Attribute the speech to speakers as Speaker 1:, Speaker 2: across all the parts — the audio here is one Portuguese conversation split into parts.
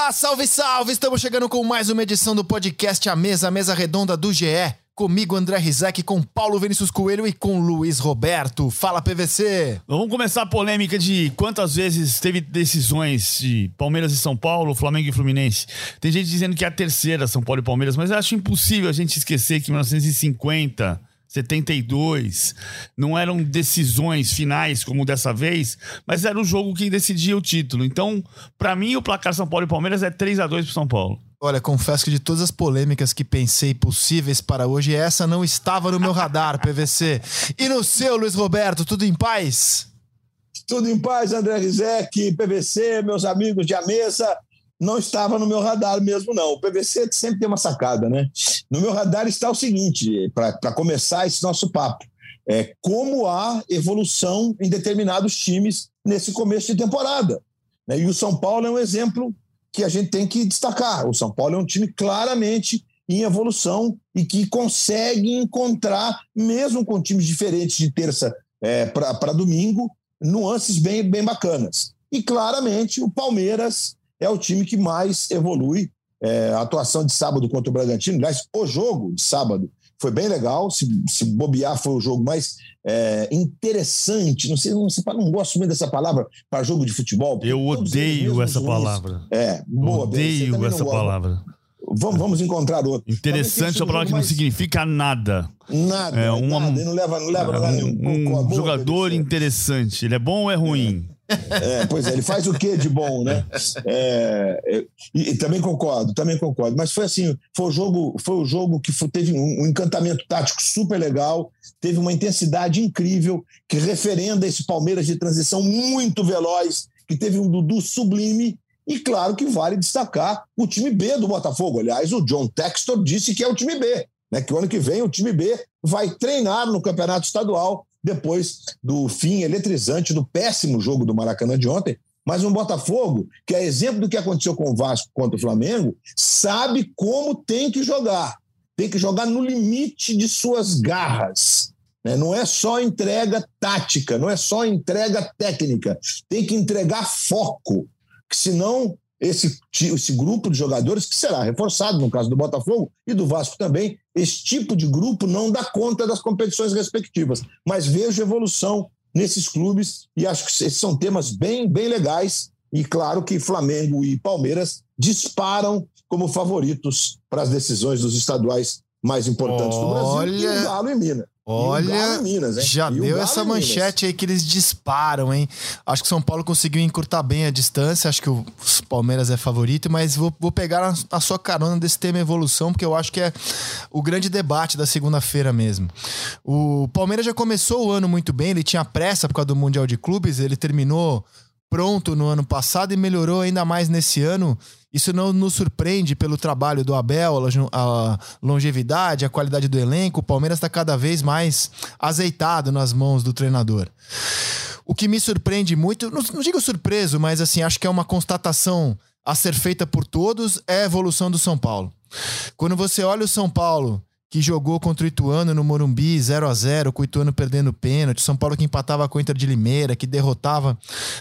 Speaker 1: Olá, salve, salve! Estamos chegando com mais uma edição do podcast A Mesa Redonda do GE. Comigo, André Rizek, com Paulo Vinícius Coelho e com Luiz Roberto. Fala, PVC!
Speaker 2: Vamos começar a polêmica de quantas vezes teve decisões de Palmeiras e São Paulo, Flamengo e Fluminense. Tem gente dizendo que é a terceira, São Paulo e Palmeiras, mas eu acho impossível a gente esquecer que em 1950... 72, não eram decisões finais como dessa vez, mas era o jogo que decidia o título. Então, pra mim, o placar São Paulo e Palmeiras é 3-2 pro São Paulo.
Speaker 1: Olha, confesso que de todas as polêmicas que pensei possíveis para hoje, essa não estava no meu radar, PVC. E no seu, Luiz Roberto, tudo em paz?
Speaker 3: Tudo em paz, André Rizek, PVC, meus amigos de A Mesa. Não estava no meu radar mesmo, não. O PVC sempre tem uma sacada, né? No meu radar está o seguinte, para começar esse nosso papo, como há evolução em determinados times nesse começo de temporada. Né? E o São Paulo é um exemplo que a gente tem que destacar. O São Paulo é um time claramente em evolução e que consegue encontrar, mesmo com times diferentes de terça para domingo, nuances bem bacanas. E claramente o Palmeiras é o time que mais evolui. A atuação de sábado contra o Bragantino, aliás, o jogo de sábado foi bem legal. Se bobear, foi o jogo mais interessante. Não gosto muito dessa palavra para jogo de futebol.
Speaker 2: Eu odeio essa palavra. Odeio essa palavra.
Speaker 3: Vamos encontrar outro.
Speaker 2: Interessante é uma palavra que não significa nada.
Speaker 3: Nada. Não leva
Speaker 2: um jogador interessante. Ele é bom ou é ruim?
Speaker 3: Pois é, ele faz o quê de bom, né? E também concordo. Mas foi assim, foi o jogo que teve um encantamento tático super legal, teve uma intensidade incrível, que referenda esse Palmeiras de transição muito veloz, que teve um Dudu sublime, e claro que vale destacar o time B do Botafogo. Aliás, o John Textor disse que é o time B, né? Que o ano que vem o time B vai treinar no Campeonato Estadual, depois do fim eletrizante do péssimo jogo do Maracanã de ontem. Mas um Botafogo, que é exemplo do que aconteceu com o Vasco contra o Flamengo, sabe como tem que jogar. Tem que jogar no limite de suas garras. Né? Não é só entrega tática, não é só entrega técnica. Tem que entregar foco, que senão esse grupo de jogadores, que será reforçado no caso do Botafogo e do Vasco também, esse tipo de grupo não dá conta das competições respectivas. Mas vejo evolução nesses clubes e acho que esses são temas bem legais. E claro que Flamengo e Palmeiras disparam como favoritos para as decisões dos estaduais mais importantes do Brasil, e o Galo em Minas.
Speaker 1: Olha, já deu essa manchete aí que eles disparam, hein? Acho que o São Paulo conseguiu encurtar bem a distância, acho que o Palmeiras é favorito, mas vou pegar a sua carona desse tema evolução, porque eu acho que é o grande debate da segunda-feira mesmo. O Palmeiras já começou o ano muito bem, ele tinha pressa por causa do Mundial de Clubes, ele terminou pronto no ano passado e melhorou ainda mais nesse ano. Isso não nos surpreende pelo trabalho do Abel, a longevidade, a qualidade do elenco. O Palmeiras está cada vez mais azeitado nas mãos do treinador. O que me surpreende muito, não digo surpreso, mas assim, acho que é uma constatação a ser feita por todos, é a evolução do São Paulo. Quando você olha o São Paulo, que jogou contra o Ituano no Morumbi 0-0, com o Ituano perdendo pênalti, São Paulo que empatava com o Inter de Limeira, que derrotava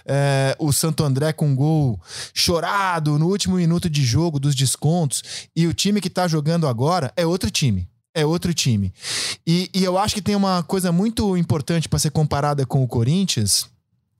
Speaker 1: o Santo André com um gol chorado no último minuto de jogo dos descontos, e o time que tá jogando agora é outro time. E eu acho que tem uma coisa muito importante para ser comparada com o Corinthians,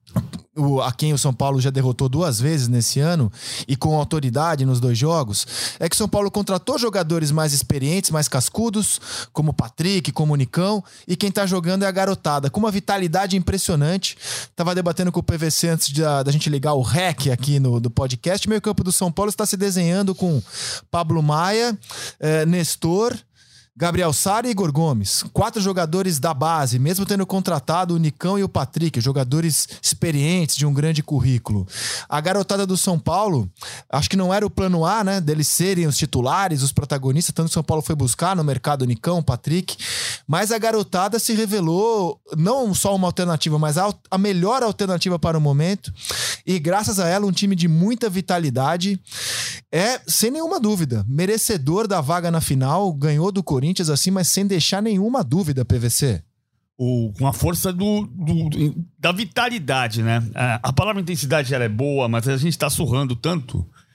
Speaker 1: a quem o São Paulo já derrotou 2 vezes nesse ano e com autoridade nos 2 jogos, é que o São Paulo contratou jogadores mais experientes, mais cascudos, como o Patrick, como o Nicão, e quem tá jogando é a garotada, com uma vitalidade impressionante. Tava debatendo com o PVC antes da gente ligar o REC aqui do podcast. Meio campo do São Paulo está se desenhando com Pablo Maia, Nestor, Gabriel Sara e Igor Gomes, 4 jogadores da base, mesmo tendo contratado o Nicão e o Patrick, jogadores experientes de um grande currículo. A garotada do São Paulo, acho que não era o plano A, né, deles serem os titulares, os protagonistas, tanto que o São Paulo foi buscar no mercado o Nicão, o Patrick, mas a garotada se revelou não só uma alternativa, mas a melhor alternativa para o momento, e graças a ela um time de muita vitalidade, sem nenhuma dúvida, merecedor da vaga na final, ganhou do Corinthians assim, mas sem deixar nenhuma dúvida, PVC.
Speaker 2: Com a força da vitalidade, né? A palavra intensidade ela é boa, mas a gente tá surrando tanto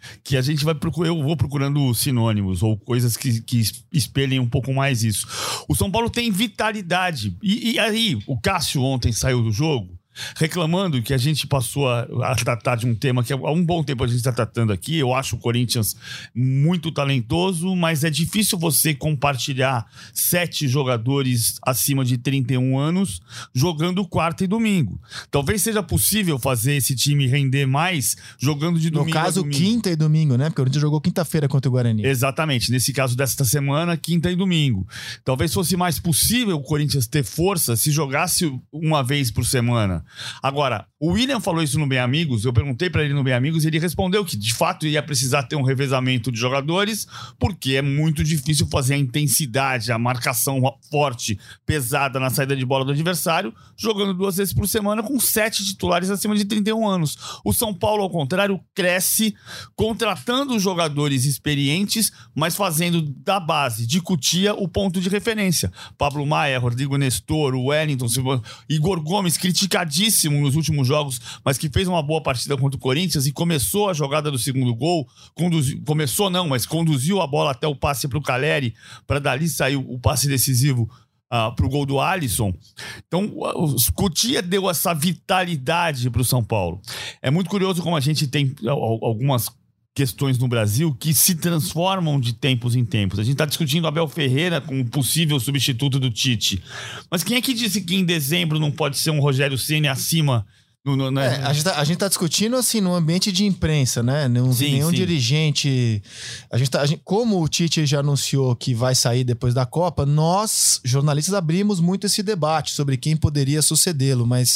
Speaker 2: que a gente vai procurar, eu vou procurando sinônimos ou coisas que espelhem um pouco mais isso. O São Paulo tem vitalidade. E aí, o Cássio ontem saiu do jogo reclamando que a gente passou a tratar de um tema que há um bom tempo a gente está tratando aqui. Eu acho o Corinthians muito talentoso, mas é difícil você compartilhar 7 jogadores acima de 31 anos jogando quarta e domingo. Talvez seja possível fazer esse time render mais jogando de domingo a domingo.
Speaker 1: No caso, quinta e domingo, né? Porque o Corinthians jogou quinta-feira contra o Guarani.
Speaker 2: Exatamente. Nesse caso desta semana, quinta e domingo. Talvez fosse mais possível o Corinthians ter força se jogasse uma vez por semana. Agora, o William falou isso no Bem Amigos, eu perguntei pra ele no Bem Amigos e ele respondeu que de fato ia precisar ter um revezamento de jogadores, porque é muito difícil fazer a intensidade, a marcação forte, pesada na saída de bola do adversário, jogando 2 vezes por semana com 7 titulares acima de 31 anos. O São Paulo, ao contrário, cresce contratando jogadores experientes, mas fazendo da base de Cotia o ponto de referência. Pablo Maia, Rodrigo Nestor, o Wellington, Igor Gomes, criticadíssimo nos últimos jogos, mas que fez uma boa partida contra o Corinthians e começou a jogada do segundo gol, conduziu a bola até o passe para o Caleri, para dali sair o passe decisivo para o gol do Alisson. Então, o Cotia deu essa vitalidade para o São Paulo. É muito curioso como a gente tem algumas questões no Brasil que se transformam de tempos em tempos. A gente está discutindo Abel Ferreira como possível substituto do Tite. Mas quem é que disse que em dezembro não pode ser um Rogério Ceni acima?
Speaker 1: A gente tá discutindo assim no ambiente de imprensa, né? Não vi nenhum dirigente. Como o Tite já anunciou que vai sair depois da Copa, nós, jornalistas, abrimos muito esse debate sobre quem poderia sucedê-lo, mas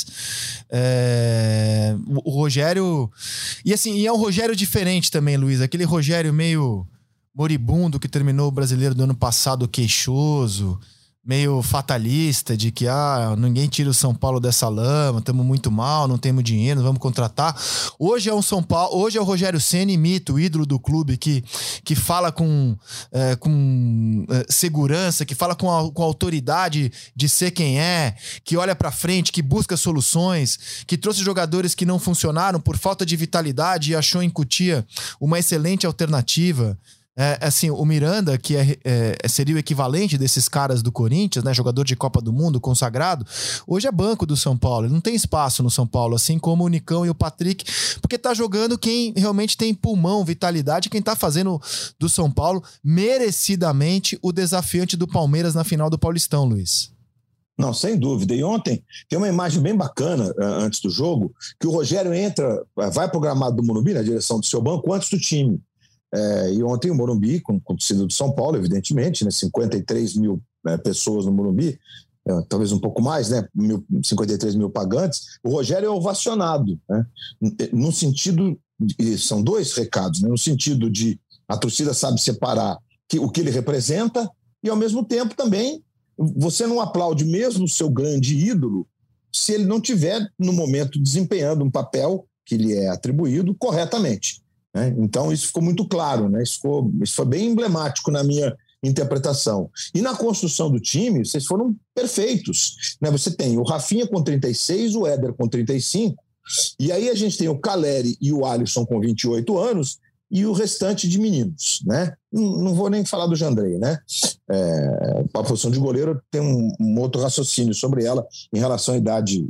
Speaker 1: o Rogério. E assim, é um Rogério diferente também, Luiz. Aquele Rogério meio moribundo que terminou o Brasileiro do ano passado queixoso, meio fatalista, de que ninguém tira o São Paulo dessa lama, estamos muito mal, não temos dinheiro, não vamos contratar. Hoje é um São Paulo, hoje é o Rogério Ceni, mito, ídolo do clube, que fala com segurança, que fala com autoridade de ser quem é, que olha pra frente, que busca soluções, que trouxe jogadores que não funcionaram por falta de vitalidade e achou em Cotia uma excelente alternativa. Assim, o Miranda, que seria o equivalente desses caras do Corinthians, né, jogador de Copa do Mundo, consagrado, hoje é banco do São Paulo. Ele não tem espaço no São Paulo, assim como o Nicão e o Patrick, porque tá jogando quem realmente tem pulmão, vitalidade, quem tá fazendo do São Paulo merecidamente o desafiante do Palmeiras na final do Paulistão, Luiz.
Speaker 3: Não, sem dúvida. E ontem tem uma imagem bem bacana antes do jogo, que o Rogério vai pro gramado do Morumbi, na direção do seu banco, antes do time. E ontem o Morumbi, com torcida do São Paulo, evidentemente, né, 53 mil pessoas no Morumbi, talvez um pouco mais, né, 53 mil pagantes, o Rogério é ovacionado, né, no sentido, são 2 recados, né, no sentido de a torcida sabe separar o que ele representa e, ao mesmo tempo, também, você não aplaude mesmo o seu grande ídolo se ele não tiver, no momento, desempenhando um papel que lhe é atribuído corretamente. Então, isso ficou muito claro, né? Isso foi bem emblemático na minha interpretação. E na construção do time, vocês foram perfeitos, né? Você tem o Rafinha com 36, o Éder com 35, e aí a gente tem o Caleri e o Alisson com 28 anos, e o restante de meninos, né? Não vou nem falar do Jandrei, né? A posição de goleiro tem um outro raciocínio sobre ela em relação à idade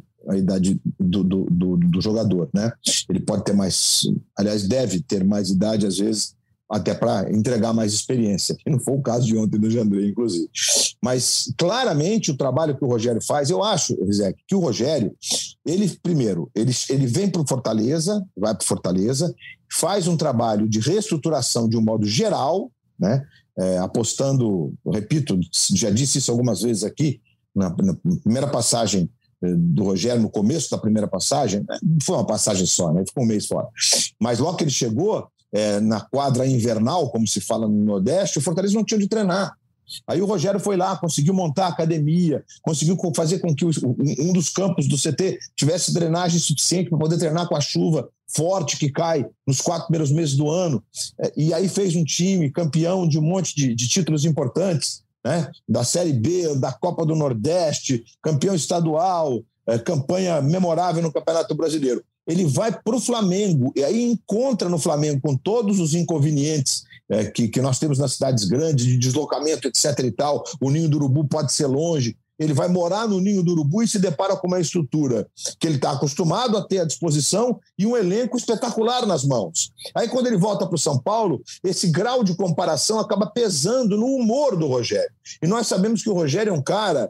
Speaker 3: do jogador, né? Ele pode ter mais, aliás, deve ter mais idade, às vezes, até para entregar mais experiência, que não foi o caso de ontem do Jandrei, inclusive. Mas, claramente, o trabalho que o Rogério faz, eu acho, Rizek, que o Rogério, ele vem para o Fortaleza, vai para o Fortaleza, faz um trabalho de reestruturação de um modo geral, né? Apostando, repito, já disse isso algumas vezes aqui, na primeira passagem do Rogério, no começo da primeira passagem, foi uma passagem só, né? Ficou um mês fora. Mas logo que ele chegou, na quadra invernal, como se fala no Nordeste, o Fortaleza não tinha onde treinar. Aí o Rogério foi lá, conseguiu montar a academia, conseguiu fazer com que um dos campos do CT tivesse drenagem suficiente para poder treinar com a chuva forte que cai nos 4 primeiros meses do ano. E aí fez um time campeão de um monte de títulos importantes, né? Da Série B, da Copa do Nordeste, campeão estadual, campanha memorável no Campeonato Brasileiro. ele vai para o Flamengo, e aí encontra no Flamengo, com todos os inconvenientes que nós temos nas cidades grandes, de deslocamento, etc. e tal, o Ninho do Urubu pode ser longe, ele vai morar no Ninho do Urubu e se depara com uma estrutura que ele está acostumado a ter à disposição e um elenco espetacular nas mãos. Aí, quando ele volta para o São Paulo, esse grau de comparação acaba pesando no humor do Rogério. E nós sabemos que o Rogério é um cara,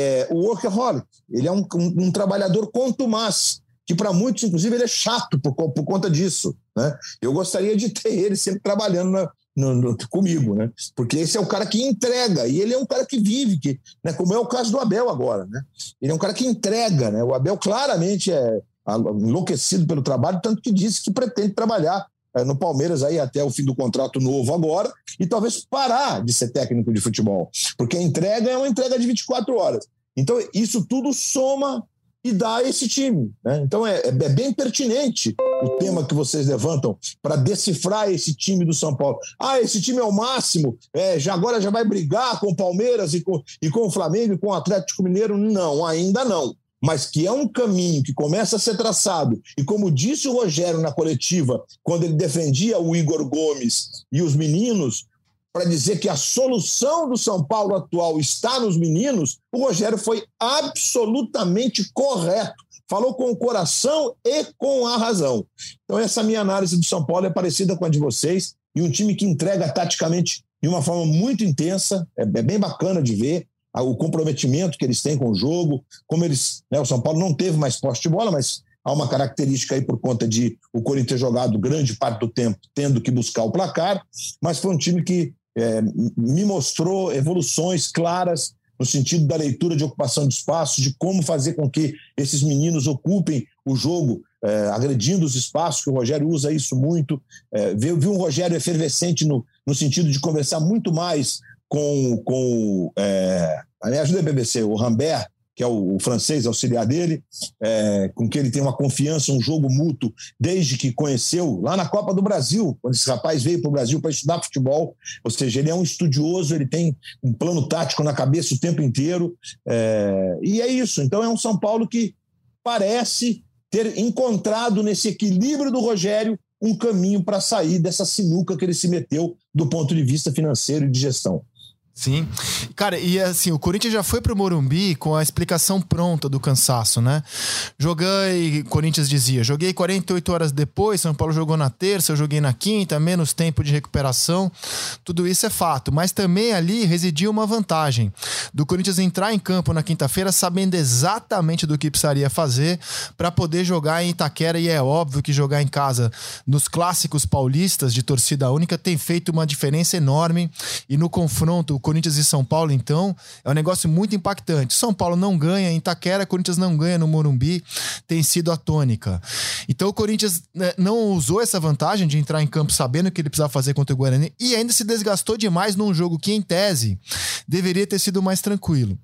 Speaker 3: o workaholic, ele é um trabalhador contumaz, que para muitos, inclusive, ele é chato por conta disso, né? Eu gostaria de ter ele sempre trabalhando comigo, né? Porque esse é o cara que entrega, e ele é um cara que vive, né? Como é o caso do Abel agora, né? Ele é um cara que entrega, né? O Abel claramente é enlouquecido pelo trabalho, tanto que disse que pretende trabalhar no Palmeiras aí até o fim do contrato novo agora, e talvez parar de ser técnico de futebol, porque a entrega é uma entrega de 24 horas. Então isso tudo soma e dá esse time, né? Então é bem pertinente o tema que vocês levantam para decifrar esse time do São Paulo. Esse time é o máximo, agora já vai brigar com o Palmeiras e com o Flamengo e com o Atlético Mineiro? Não, ainda não. Mas que é um caminho que começa a ser traçado, e como disse o Rogério na coletiva, quando ele defendia o Igor Gomes e os meninos, para dizer que a solução do São Paulo atual está nos meninos, o Rogério foi absolutamente correto. Falou com o coração e com a razão. Então essa minha análise do São Paulo é parecida com a de vocês, e um time que entrega taticamente de uma forma muito intensa, é bem bacana de ver o comprometimento que eles têm com o jogo, como eles, né, o São Paulo não teve mais posse de bola, mas há uma característica aí por conta de o Corinthians ter jogado grande parte do tempo tendo que buscar o placar, mas foi um time que me mostrou evoluções claras no sentido da leitura de ocupação de espaço, de como fazer com que esses meninos ocupem o jogo, agredindo os espaços, que o Rogério usa isso muito. Vi um Rogério efervescente no sentido de conversar muito mais com me ajuda aí, BBC, o Rambert, que é o francês auxiliar dele, com quem ele tem uma confiança, um jogo mútuo, desde que conheceu lá na Copa do Brasil, quando esse rapaz veio para o Brasil para estudar futebol. Ou seja, ele é um estudioso, ele tem um plano tático na cabeça o tempo inteiro, e é isso. Então é um São Paulo que parece ter encontrado nesse equilíbrio do Rogério um caminho para sair dessa sinuca que ele se meteu do ponto de vista financeiro e de gestão.
Speaker 1: Sim. Cara, e assim, o Corinthians já foi pro Morumbi com a explicação pronta do cansaço, né? O Corinthians dizia, joguei 48 horas depois, São Paulo jogou na terça, eu joguei na quinta, menos tempo de recuperação. Tudo isso é fato, mas também ali residia uma vantagem do Corinthians entrar em campo na quinta-feira sabendo exatamente do que precisaria fazer para poder jogar em Itaquera, e é óbvio que jogar em casa nos clássicos paulistas de torcida única tem feito uma diferença enorme, e no confronto Corinthians e São Paulo, então, é um negócio muito impactante. São Paulo não ganha em Itaquera, Corinthians não ganha no Morumbi, tem sido a tônica. Então o Corinthians não usou essa vantagem de entrar em campo sabendo o que ele precisava fazer contra o Guarani, e ainda se desgastou demais num jogo que, em tese, deveria ter sido mais tranquilo.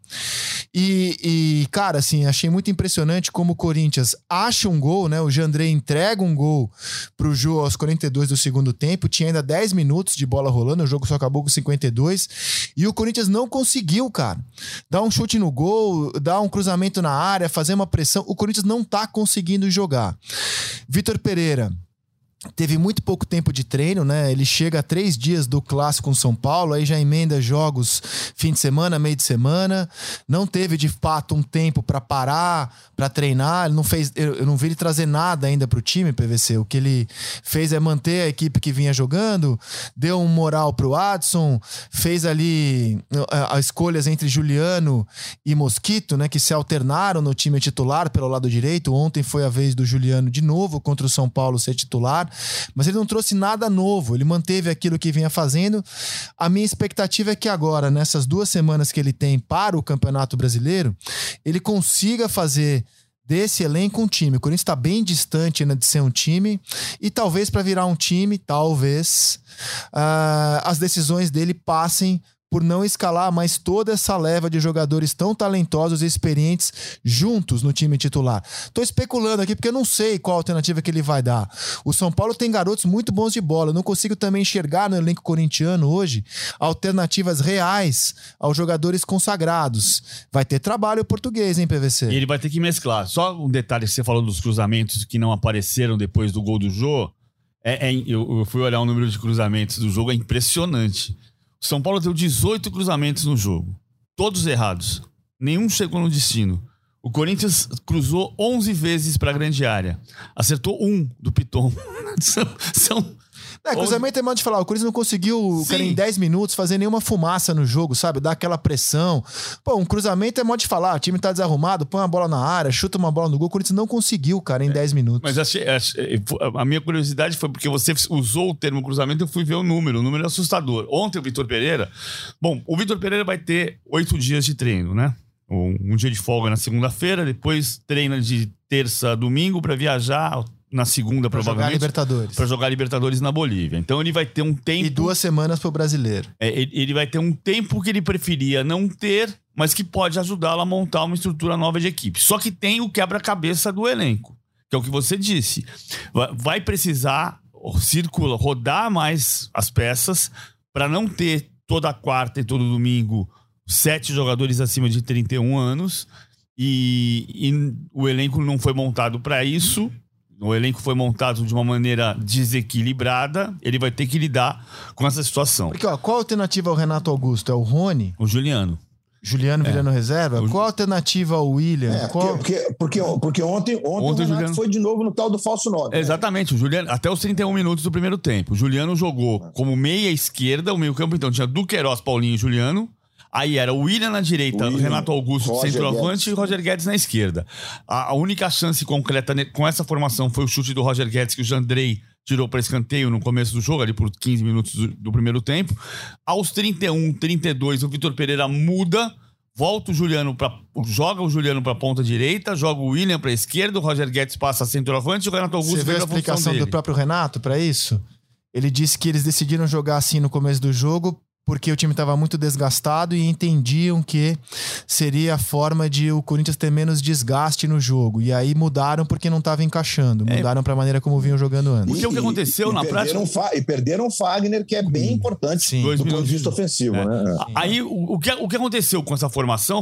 Speaker 1: E cara, assim, achei muito impressionante como o Corinthians acha um gol, né? O Jandrei entrega um gol pro Jô aos 42 do segundo tempo, tinha ainda 10 minutos de bola rolando, o jogo só acabou com 52, e o Corinthians não conseguiu, cara, dar um chute no gol, dar um cruzamento na área, fazer uma pressão. O Corinthians não tá conseguindo jogar. Vitor Pereira teve muito pouco tempo de treino, né? Ele chega a 3 dias do clássico com São Paulo, aí já emenda jogos fim de semana, meio de semana. Não teve, de fato, um tempo para parar, para treinar. Ele não fez, eu não vi ele trazer nada ainda pro time, PVC. O que ele fez é manter a equipe que vinha jogando, deu um moral pro Adson, fez ali as escolhas entre Juliano e Mosquito, né? Que se alternaram no time titular pelo lado direito. Ontem foi a vez do Juliano de novo contra o São Paulo ser titular. Mas ele não trouxe nada novo, ele manteve aquilo que vinha fazendo. A minha expectativa é que agora, nessas 2 semanas que ele tem para o Campeonato Brasileiro, ele consiga fazer desse elenco um time. O Corinthians está bem distante ainda de ser um time, e talvez para virar um time, as decisões dele passem por não escalar mais toda essa leva de jogadores tão talentosos e experientes juntos no time titular. Tô especulando aqui porque eu não sei qual alternativa que ele vai dar. O São Paulo tem garotos muito bons de bola. Eu não consigo também enxergar no elenco corintiano hoje alternativas reais aos jogadores consagrados. Vai ter trabalho português, hein, PVC?
Speaker 2: E ele vai ter que mesclar. Só um detalhe que você falou dos cruzamentos que não apareceram depois do gol do Jô. Eu fui olhar o número de cruzamentos do jogo, é impressionante. O São Paulo deu 18 cruzamentos no jogo. Todos errados. Nenhum chegou no destino. O Corinthians cruzou 11 vezes para a grande área. Acertou 1 do Piton.
Speaker 1: Cruzamento é modo de falar. O Corinthians não conseguiu, cara, em 10 minutos fazer nenhuma fumaça no jogo, sabe? Dar aquela pressão. Pô, um cruzamento é modo de falar. O time tá desarrumado, põe uma bola na área, chuta uma bola no gol. O Corinthians não conseguiu, cara, em 10 minutos.
Speaker 2: Mas a minha curiosidade foi porque você usou o termo cruzamento, eu fui ver o número. O número é assustador. Ontem o Vitor Pereira... Bom, o Vitor Pereira vai ter 8 dias de treino, né? Um dia de folga na segunda-feira, depois treina de terça a domingo para viajar... na segunda, provavelmente. Pra jogar Libertadores na Bolívia. Então ele vai ter um tempo...
Speaker 1: E 2 semanas pro brasileiro.
Speaker 2: Ele vai ter um tempo que ele preferia não ter, mas que pode ajudá-lo a montar uma estrutura nova de equipe. Só que tem o quebra-cabeça do elenco, que é o que você disse. Vai precisar rodar mais as peças para não ter toda quarta e todo domingo 7 jogadores acima de 31 anos. E o elenco não foi montado para isso. O elenco foi montado de uma maneira desequilibrada. Ele vai ter que lidar com essa situação.
Speaker 1: Porque, qual a alternativa ao Renato Augusto? É o Rony?
Speaker 2: O Juliano.
Speaker 1: Juliano virando reserva? Qual a alternativa ao William?
Speaker 3: Porque ontem o Renato Juliano foi de novo no tal do falso 9.
Speaker 2: Exatamente. O Juliano, até os 31 minutos do primeiro tempo. O Juliano jogou como meia esquerda. O meio campo, então, tinha Duqueiroz, Paulinho e Juliano. Aí era o William na direita, Renato Augusto de centroavante e Roger Guedes na esquerda. A única chance concreta com essa formação foi o chute do Roger Guedes, que o Jandrei tirou para escanteio no começo do jogo, ali por 15 minutos do primeiro tempo. Aos 31, 32, o Vitor Pereira muda, joga o Juliano para a ponta direita, joga o William para a esquerda, o Roger Guedes passa a centroavante e o Renato Augusto...
Speaker 1: Você viu a explicação do próprio Renato para isso? Ele disse que eles decidiram jogar assim no começo do jogo porque o time estava muito desgastado e entendiam que seria a forma de o Corinthians ter menos desgaste no jogo. E aí mudaram porque não estava encaixando. Mudaram para a maneira como vinham jogando antes.
Speaker 2: Porque o que aconteceu na prática...
Speaker 3: E perderam o Fagner, que é bem importante do ponto de vista ofensivo. Né?
Speaker 2: Aí o que aconteceu com essa formação,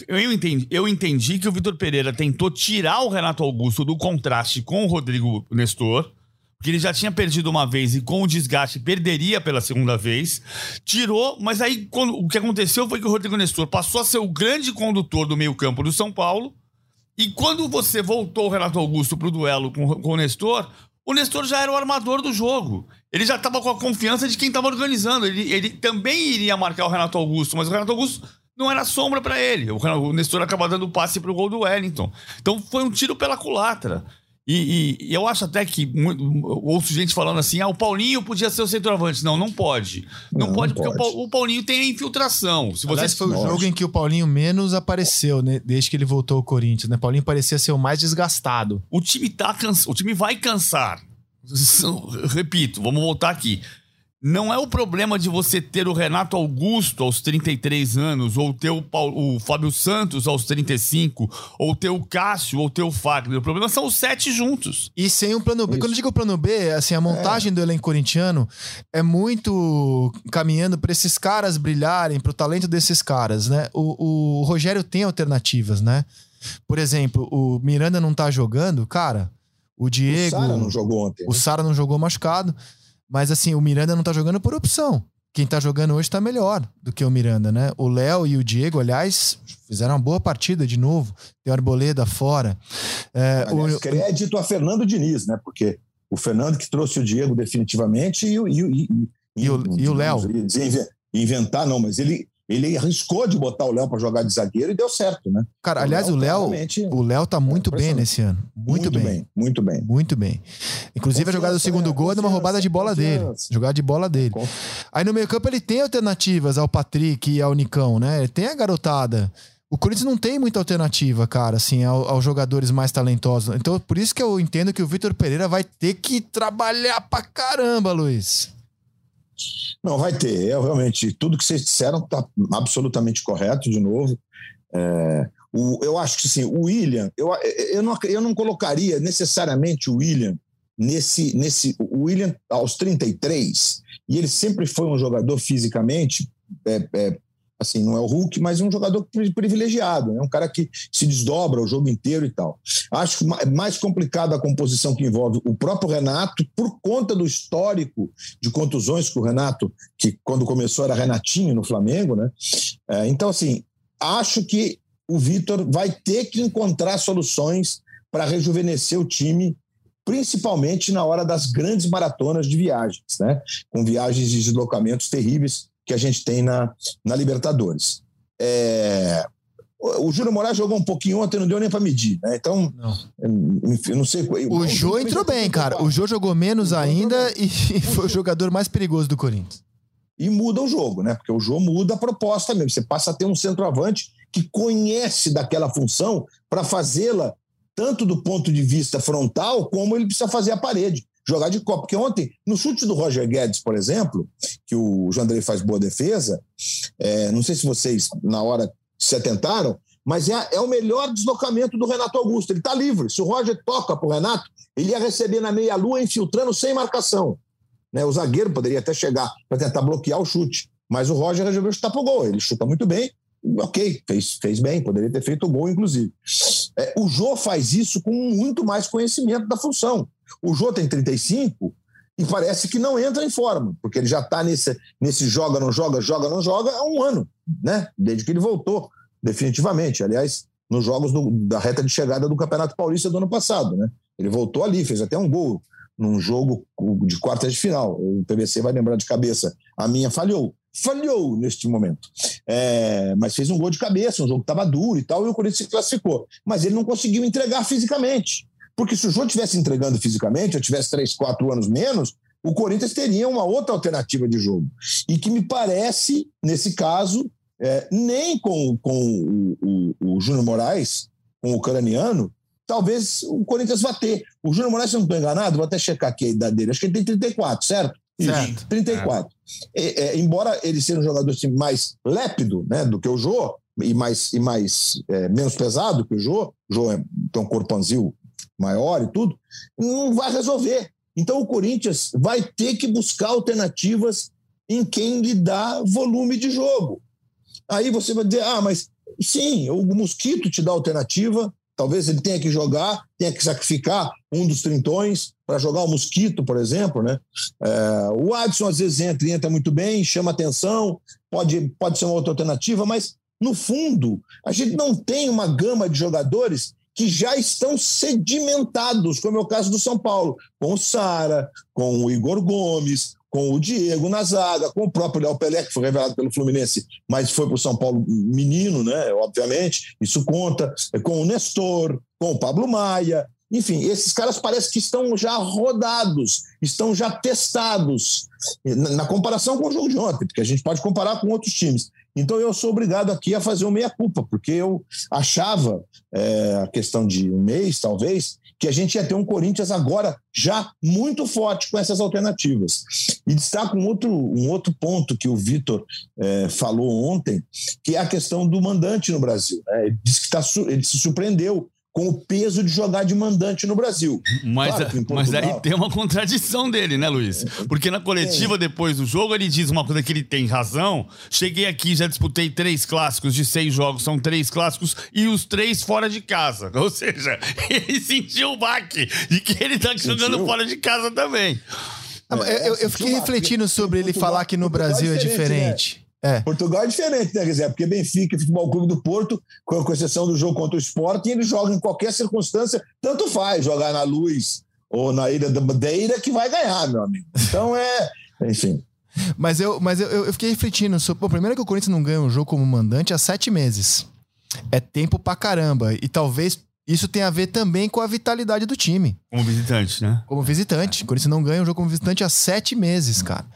Speaker 2: eu entendi que o Vitor Pereira tentou tirar o Renato Augusto do contraste com o Rodrigo Nestor, porque ele já tinha perdido uma vez e com o desgaste perderia pela segunda vez. Tirou, mas aí o que aconteceu foi que o Rodrigo Nestor passou a ser o grande condutor do meio-campo do São Paulo. E quando você voltou o Renato Augusto pro duelo com o Nestor já era o armador do jogo. Ele já estava com a confiança de quem estava organizando. Ele também iria marcar o Renato Augusto, mas o Renato Augusto não era sombra para ele. O Nestor acabou dando passe pro gol do Wellington. Então foi um tiro pela culatra. E eu acho até que ouço gente falando assim, o Paulinho podia ser o centroavante. Não pode. Não pode porque o Paulinho tem a infiltração.
Speaker 1: Aliás, foi o jogo em que o Paulinho menos apareceu, né, desde que ele voltou ao Corinthians. Né? Paulinho parecia ser o mais desgastado.
Speaker 2: O time vai cansar. Repito, vamos voltar aqui. Não é o problema de você ter o Renato Augusto aos 33 anos, ou ter o Fábio Santos aos 35, ou ter o Cássio, ou ter o Fagner. O problema são os 7 juntos.
Speaker 1: E sem um plano B. Isso. Quando eu digo plano B, assim, a montagem do elenco corintiano é muito caminhando para esses caras brilharem, para o talento desses caras, né? O Rogério tem alternativas, né? Por exemplo, o Miranda não tá jogando, cara. O Diego...
Speaker 3: O Sara não jogou ontem.
Speaker 1: O Sara não jogou machucado. Mas assim, o Miranda não tá jogando por opção. Quem tá jogando hoje tá melhor do que o Miranda, né? O Léo e o Diego, aliás, fizeram uma boa partida de novo. Tem o Arboleda fora.
Speaker 3: Crédito a Fernando Diniz, né? Porque o Fernando que trouxe o Diego definitivamente e
Speaker 1: o Léo.
Speaker 3: Inventar, não, mas ele arriscou de botar o Léo para jogar de zagueiro e deu certo, né?
Speaker 1: Cara, aliás, o Léo tá muito bem nesse ano. Muito bem. Muito bem. Inclusive, a jogada do segundo gol é numa roubada de bola dele. Jogada de bola dele. Aí no meio campo ele tem alternativas ao Patrick e ao Nicão, né? Ele tem a garotada. O Corinthians não tem muita alternativa, cara, assim, aos jogadores mais talentosos. Então, por isso que eu entendo que o Vitor Pereira vai ter que trabalhar pra caramba, Luiz.
Speaker 3: Não, vai ter. Realmente, tudo que vocês disseram está absolutamente correto, de novo. Eu acho que, assim, o William, eu não colocaria necessariamente o William o William aos 33, e ele sempre foi um jogador fisicamente, assim, não é o Hulk, mas um jogador privilegiado, né? Um cara que se desdobra o jogo inteiro e tal. Acho que mais complicada a composição que envolve o próprio Renato, por conta do histórico de contusões que o Renato, que quando começou era Renatinho no Flamengo, né? Então, assim, acho que o Vitor vai ter que encontrar soluções para rejuvenescer o time, principalmente na hora das grandes maratonas de viagens, né? Com viagens de deslocamentos terríveis que a gente tem na Libertadores. O Júnior Moraes jogou um pouquinho ontem, não deu nem para medir, né? Então, eu não sei.
Speaker 1: O Jô entrou bem, cara. O Jô jogou menos ainda e foi o jogador mais perigoso do Corinthians.
Speaker 3: E muda o jogo, né? Porque o Jô muda a proposta mesmo. Você passa a ter um centroavante que conhece daquela função para fazê-la tanto do ponto de vista frontal, como ele precisa fazer a parede, jogar de copa. Porque ontem, no chute do Roger Guedes, por exemplo, que o Jandrei faz boa defesa, não sei se vocês, na hora, se atentaram, mas é o melhor deslocamento do Renato Augusto. Ele está livre. Se o Roger toca para o Renato, ele ia receber na meia-lua, infiltrando sem marcação. Né? O zagueiro poderia até chegar para tentar bloquear o chute, mas o Roger resolveu chutar para o gol. Ele chuta muito bem, ok, fez bem, poderia ter feito o gol, inclusive. O Jô faz isso com muito mais conhecimento da função. O Jô tem 35 e parece que não entra em forma, porque ele já está nesse joga, não joga há um ano, né? Desde que ele voltou, definitivamente. Aliás, nos jogos da reta de chegada do Campeonato Paulista do ano passado, né? Ele voltou ali, fez até um gol num jogo de quartas de final. O PVC vai lembrar de cabeça. A minha falhou neste momento. Mas fez um gol de cabeça, um jogo que estava duro e tal, e o Corinthians se classificou. Mas ele não conseguiu entregar fisicamente. Porque se o Jô estivesse entregando fisicamente, ou tivesse 3, 4 anos menos, o Corinthians teria uma outra alternativa de jogo. E que me parece, nesse caso, nem com o Júnior Moraes, com o ucraniano, talvez o Corinthians vá ter. O Júnior Moraes, se eu não estou enganado, vou até checar aqui a idade dele, acho que ele tem 34, certo? Isso, 34. Embora ele seja um jogador assim, mais lépido, né, do que o Jô, e menos pesado que o Jô tem um corpãozinho maior e tudo, não vai resolver. Então o Corinthians vai ter que buscar alternativas em quem lhe dá volume de jogo. Aí você vai dizer, mas sim, o Mosquito te dá alternativa, talvez ele tenha que jogar, tenha que sacrificar um dos trintões para jogar o Mosquito, por exemplo, né? O Adson às vezes entra muito bem, chama atenção, pode ser uma outra alternativa, mas no fundo a gente não tem uma gama de jogadores que já estão sedimentados, como é o caso do São Paulo, com o Sara, com o Igor Gomes, com o Diego na zaga, com o próprio Léo Pelé, que foi revelado pelo Fluminense, mas foi para o São Paulo menino, né? Obviamente, isso conta, com o Nestor, com o Pablo Maia, enfim, esses caras parecem que estão já rodados, estão já testados, na comparação com o jogo de ontem, porque a gente pode comparar com outros times. Então eu sou obrigado aqui a fazer uma meia-culpa, porque eu achava, a questão de um mês, talvez, que a gente ia ter um Corinthians agora já muito forte com essas alternativas. E destaco um outro ponto que o Vitor falou ontem, que é a questão do mandante no Brasil. Ele disse que ele se surpreendeu com o peso de jogar de mandante no Brasil.
Speaker 2: Mas aí tem uma contradição dele, né, Luiz? Porque na coletiva, depois do jogo, ele diz uma coisa que ele tem razão. Cheguei aqui, já disputei 3 clássicos de 6 jogos, são 3 clássicos, e os 3 fora de casa. Ou seja, ele sentiu o baque de que ele tá jogando fora de casa também.
Speaker 1: Eu fiquei refletindo sobre ele falar que no Brasil é diferente.
Speaker 3: Portugal é diferente, né, Guizé? Porque Benfica e Futebol Clube do Porto, com exceção do jogo contra o Sport, ele joga em qualquer circunstância, tanto faz jogar na Luz ou na Ilha da Madeira, que vai ganhar, meu amigo. Então enfim.
Speaker 1: Mas eu fiquei refletindo sobre. Primeiro que o Corinthians não ganha um jogo como mandante há 7 meses. É tempo pra caramba. E talvez isso tenha a ver também com a vitalidade do time.
Speaker 2: Como visitante, né?
Speaker 1: Como visitante. O Corinthians não ganha um jogo como visitante há 7 meses, cara.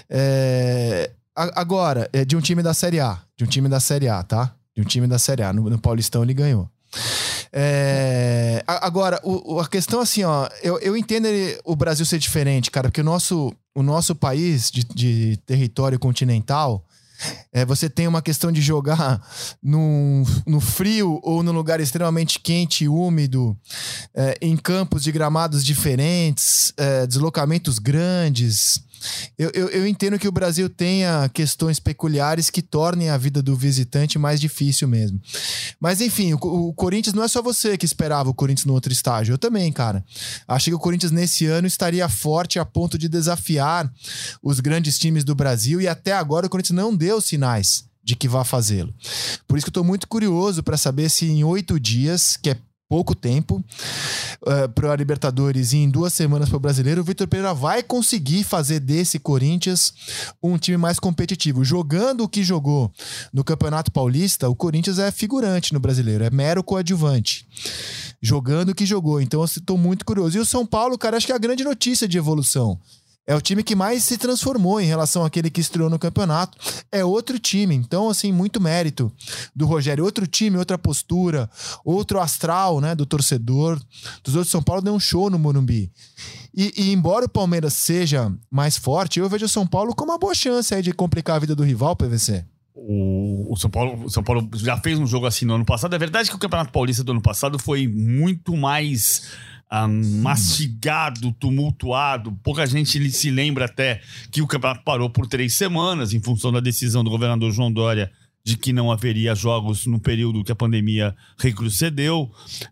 Speaker 1: Agora, de um time da Série A. De um time da Série A, tá? De um time da Série A. No Paulistão ele ganhou. Agora, a questão assim, ó, eu entendo o Brasil ser diferente, cara, porque o nosso país de território continental, você tem uma questão de jogar no frio ou num lugar extremamente quente e úmido, em campos de gramados diferentes, deslocamentos grandes. Eu entendo que o Brasil tenha questões peculiares que tornem a vida do visitante mais difícil mesmo. Mas enfim, o Corinthians não é só você que esperava o Corinthians no outro estágio. Eu também, cara. Achei que o Corinthians nesse ano estaria forte a ponto de desafiar os grandes times do Brasil, e até agora o Corinthians não deu sinais de que vá fazê-lo. Por isso que eu tô muito curioso para saber se em 8 dias, que é pouco tempo para a Libertadores, e em 2 semanas para o Brasileiro, o Vitor Pereira vai conseguir fazer desse Corinthians um time mais competitivo. Jogando o que jogou no Campeonato Paulista, o Corinthians é figurante no Brasileiro, é mero coadjuvante. Jogando o que jogou, então eu estou muito curioso. E o São Paulo, cara, acho que é a grande notícia de evolução. É o time que mais se transformou em relação àquele que estreou no campeonato. É outro time. Então, assim, muito mérito do Rogério. Outro time, outra postura, outro astral, né, do torcedor. Dos outros, São Paulo deu um show no Morumbi. E embora o Palmeiras seja mais forte, eu vejo o São Paulo com uma boa chance aí de complicar a vida do rival, PVC.
Speaker 2: O São Paulo já fez um jogo assim no ano passado. É verdade que o Campeonato Paulista do ano passado foi muito mais mastigado, tumultuado. Pouca gente se lembra até que o campeonato parou por 3 semanas em função da decisão do governador João Dória de que não haveria jogos no período que a pandemia recrudesceu.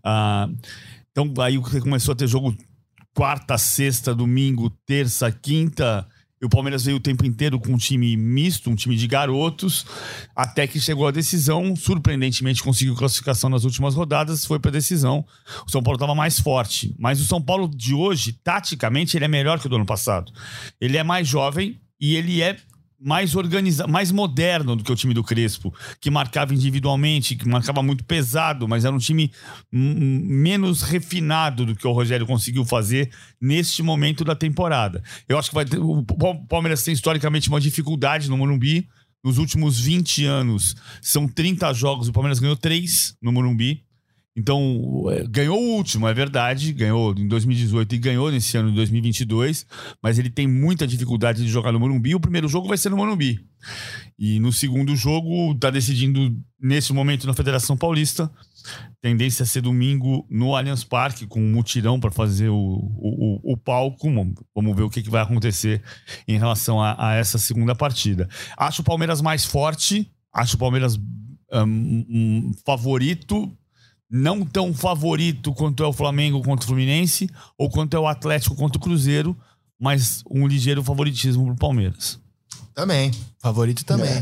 Speaker 2: Então aí começou a ter jogo quarta, sexta, domingo, terça, quinta. E o Palmeiras veio o tempo inteiro com um time misto, um time de garotos, até que chegou a decisão. Surpreendentemente conseguiu classificação nas últimas rodadas, foi para a decisão. O São Paulo estava mais forte, mas o São Paulo de hoje, taticamente, ele é melhor que o do ano passado. Ele é mais jovem e ele é mais organizado, mais moderno do que o time do Crespo, que marcava individualmente, que marcava muito pesado, mas era um time menos refinado do que o Rogério conseguiu fazer neste momento da temporada. Eu acho que o Palmeiras tem historicamente uma dificuldade no Morumbi. Nos últimos 20 anos, são 30 jogos, o Palmeiras ganhou 3 no Morumbi. Então, ganhou o último, é verdade, ganhou em 2018 e ganhou nesse ano de 2022, mas ele tem muita dificuldade de jogar no Morumbi. O primeiro jogo vai ser no Morumbi. E no segundo jogo, está decidindo, nesse momento, na Federação Paulista, tendência a ser domingo no Allianz Parque, com um mutirão para fazer o palco. Vamos ver o que vai acontecer em relação a essa segunda partida. Acho o Palmeiras mais forte, acho o Palmeiras favorito, não tão favorito quanto é o Flamengo contra o Fluminense ou quanto é o Atlético contra o Cruzeiro, mas um ligeiro favoritismo pro Palmeiras.
Speaker 1: Também, favorito também.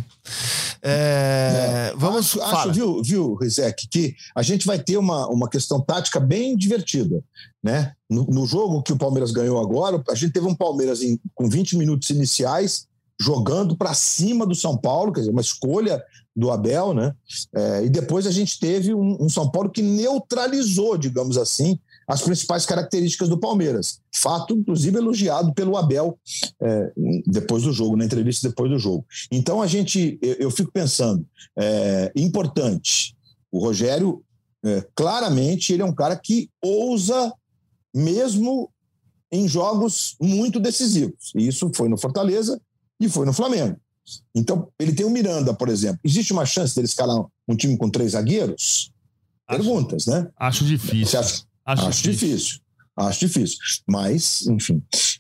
Speaker 1: Vamos...
Speaker 3: Acho, viu, Rizek, que a gente vai ter uma questão tática bem divertida, né? No jogo que o Palmeiras ganhou agora, a gente teve um Palmeiras com 20 minutos iniciais, jogando para cima do São Paulo, quer dizer, uma escolha do Abel, né? E depois a gente teve um São Paulo que neutralizou, digamos assim, as principais características do Palmeiras. Fato, inclusive, elogiado pelo Abel depois do jogo, na entrevista depois do jogo. Então, eu fico pensando, importante, o Rogério, claramente, ele é um cara que ousa mesmo em jogos muito decisivos. E isso foi no Fortaleza e foi no Flamengo. Então, ele tem o Miranda, por exemplo. Existe uma chance dele escalar um time com 3 zagueiros? Perguntas, né?
Speaker 2: Acho difícil.
Speaker 3: Acho difícil. Mas, enfim.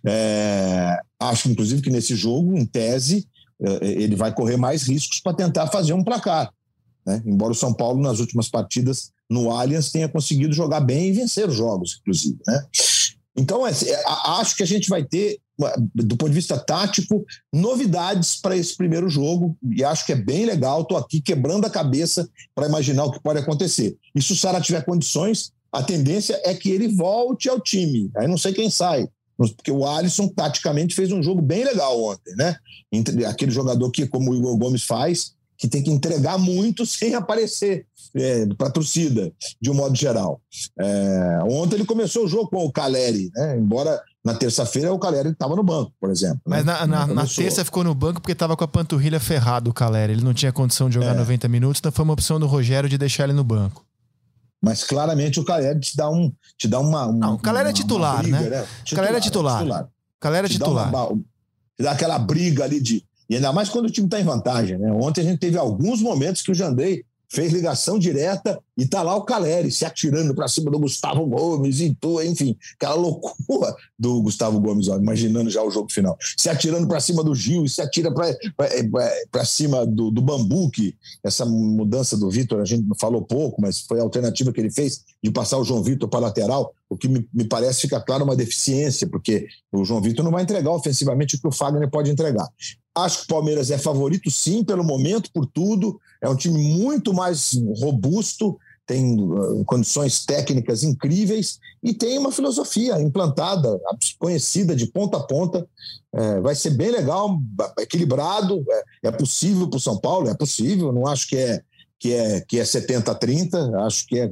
Speaker 3: Acho, inclusive, que nesse jogo, em tese, ele vai correr mais riscos para tentar fazer um placar, né? Embora o São Paulo, nas últimas partidas, no Allianz, tenha conseguido jogar bem e vencer os jogos, inclusive, né? Então, acho que a gente vai ter, do ponto de vista tático, novidades para esse primeiro jogo, e acho que é bem legal. Estou aqui quebrando a cabeça para imaginar o que pode acontecer. E se o Ceará tiver condições, a tendência é que ele volte ao time. Aí não sei quem sai, porque o Alisson taticamente fez um jogo bem legal ontem, né? Aquele jogador que, como o Igor Gomes faz, que tem que entregar muito sem aparecer para a torcida, de um modo geral. Ontem ele começou o jogo com o Caleri, né? Embora na terça-feira o Caleri estava no banco, por exemplo.
Speaker 1: Mas
Speaker 3: né?
Speaker 1: na terça ficou no banco porque estava com a panturrilha ferrada o Caleri. Ele não tinha condição de jogar 90 minutos, então foi uma opção do Rogério de deixar ele no banco.
Speaker 3: Mas claramente o Caleri te dá uma
Speaker 1: não, o Caleri é titular,
Speaker 3: briga,
Speaker 1: né? O Caleri é titular. O Caleri é titular.
Speaker 3: Te dá aquela briga ali e ainda mais quando o time está em vantagem, né? Ontem a gente teve alguns momentos que o Jandrei fez ligação direta e tá lá o Caleri se atirando para cima do Gustavo Gomes, enfim, aquela loucura do Gustavo Gomes, ó, imaginando já o jogo final. Se atirando para cima do Gil e se atira para cima do Bambu, que essa mudança do Vitor, a gente falou pouco, mas foi a alternativa que ele fez de passar o João Vitor para lateral, o que me parece fica claro uma deficiência, porque o João Vitor não vai entregar ofensivamente o que o Fagner pode entregar. Acho que o Palmeiras é favorito, sim, pelo momento, por tudo. É um time muito mais robusto, tem condições técnicas incríveis e tem uma filosofia implantada, conhecida de ponta a ponta. Vai ser bem legal, equilibrado. É possível para o São Paulo? É possível. Não acho que é 70-30, acho que é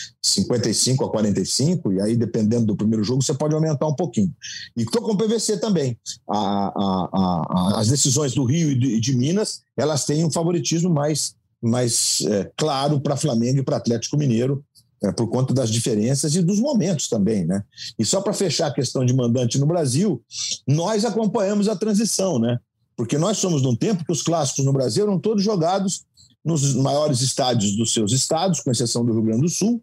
Speaker 3: 55-45, e aí, dependendo do primeiro jogo, você pode aumentar um pouquinho. E estou com o PVC também. As decisões do Rio e de Minas, elas têm um favoritismo mais claro para Flamengo e para Atlético Mineiro, por conta das diferenças e dos momentos também, né? E só para fechar a questão de mandante no Brasil, nós acompanhamos a transição, né? Porque nós somos num tempo que os clássicos no Brasil eram todos jogados nos maiores estádios dos seus estados, com exceção do Rio Grande do Sul,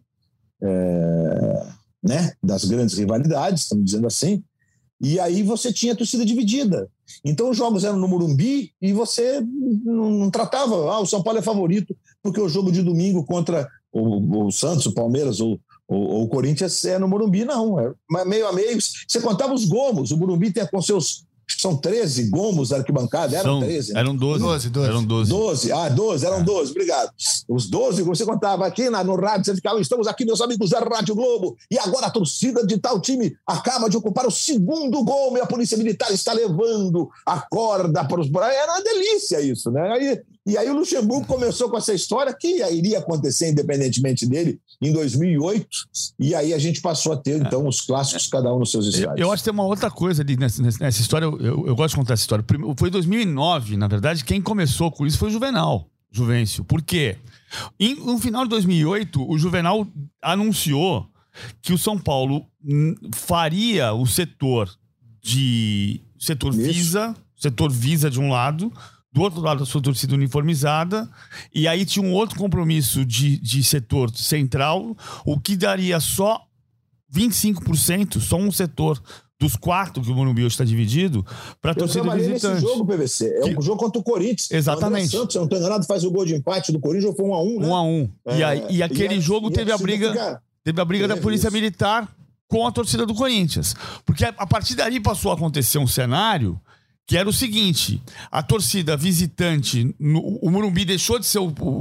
Speaker 3: né, das grandes rivalidades, estamos dizendo assim, e aí você tinha a torcida dividida. Então os jogos eram no Morumbi e você não tratava, o São Paulo é favorito, porque o jogo de domingo contra o Santos, o Palmeiras ou o Corinthians é no Morumbi, não, é meio a meio. Você contava os gomos, o Morumbi tem com seus... São 13 gomos da arquibancada, eram 13.
Speaker 2: Eram 12.
Speaker 1: Eram 12.
Speaker 3: 12, eram 12, obrigado. Os 12, você contava aqui no rádio, você ficava, estamos aqui, meus amigos da Rádio Globo, e agora a torcida de tal time acaba de ocupar o segundo gol, e a Polícia Militar está levando a corda para os... Era uma delícia isso, né? E aí o Luxemburgo começou com essa história que iria acontecer independentemente dele em 2008, e aí a gente passou a ter, então, os clássicos, cada um nos seus estádios.
Speaker 2: Eu acho que tem uma outra coisa ali nessa história, eu gosto de contar essa história. Foi em 2009, na verdade, quem começou com isso foi o Juvencio. Por quê? No final de 2008, o Juvenal anunciou que o São Paulo faria o setor Visa de um lado, do outro lado a sua torcida uniformizada, e aí tinha um outro compromisso de setor central, o que daria só 25%, só um setor dos 4 que o Morumbi hoje está dividido, para a torcida visitante. Eu trabalhei nesse jogo,
Speaker 3: PVC. É um jogo contra o Corinthians.
Speaker 2: Exatamente.
Speaker 3: O Santos, se eu não estou enganado, faz o gol de empate do Corinthians, ou foi 1-1, né?
Speaker 2: 1-1. E aquele jogo teve a briga da Polícia Militar com a torcida do Corinthians. Porque a partir dali passou a acontecer um cenário que era o seguinte: a torcida visitante, o Morumbi deixou de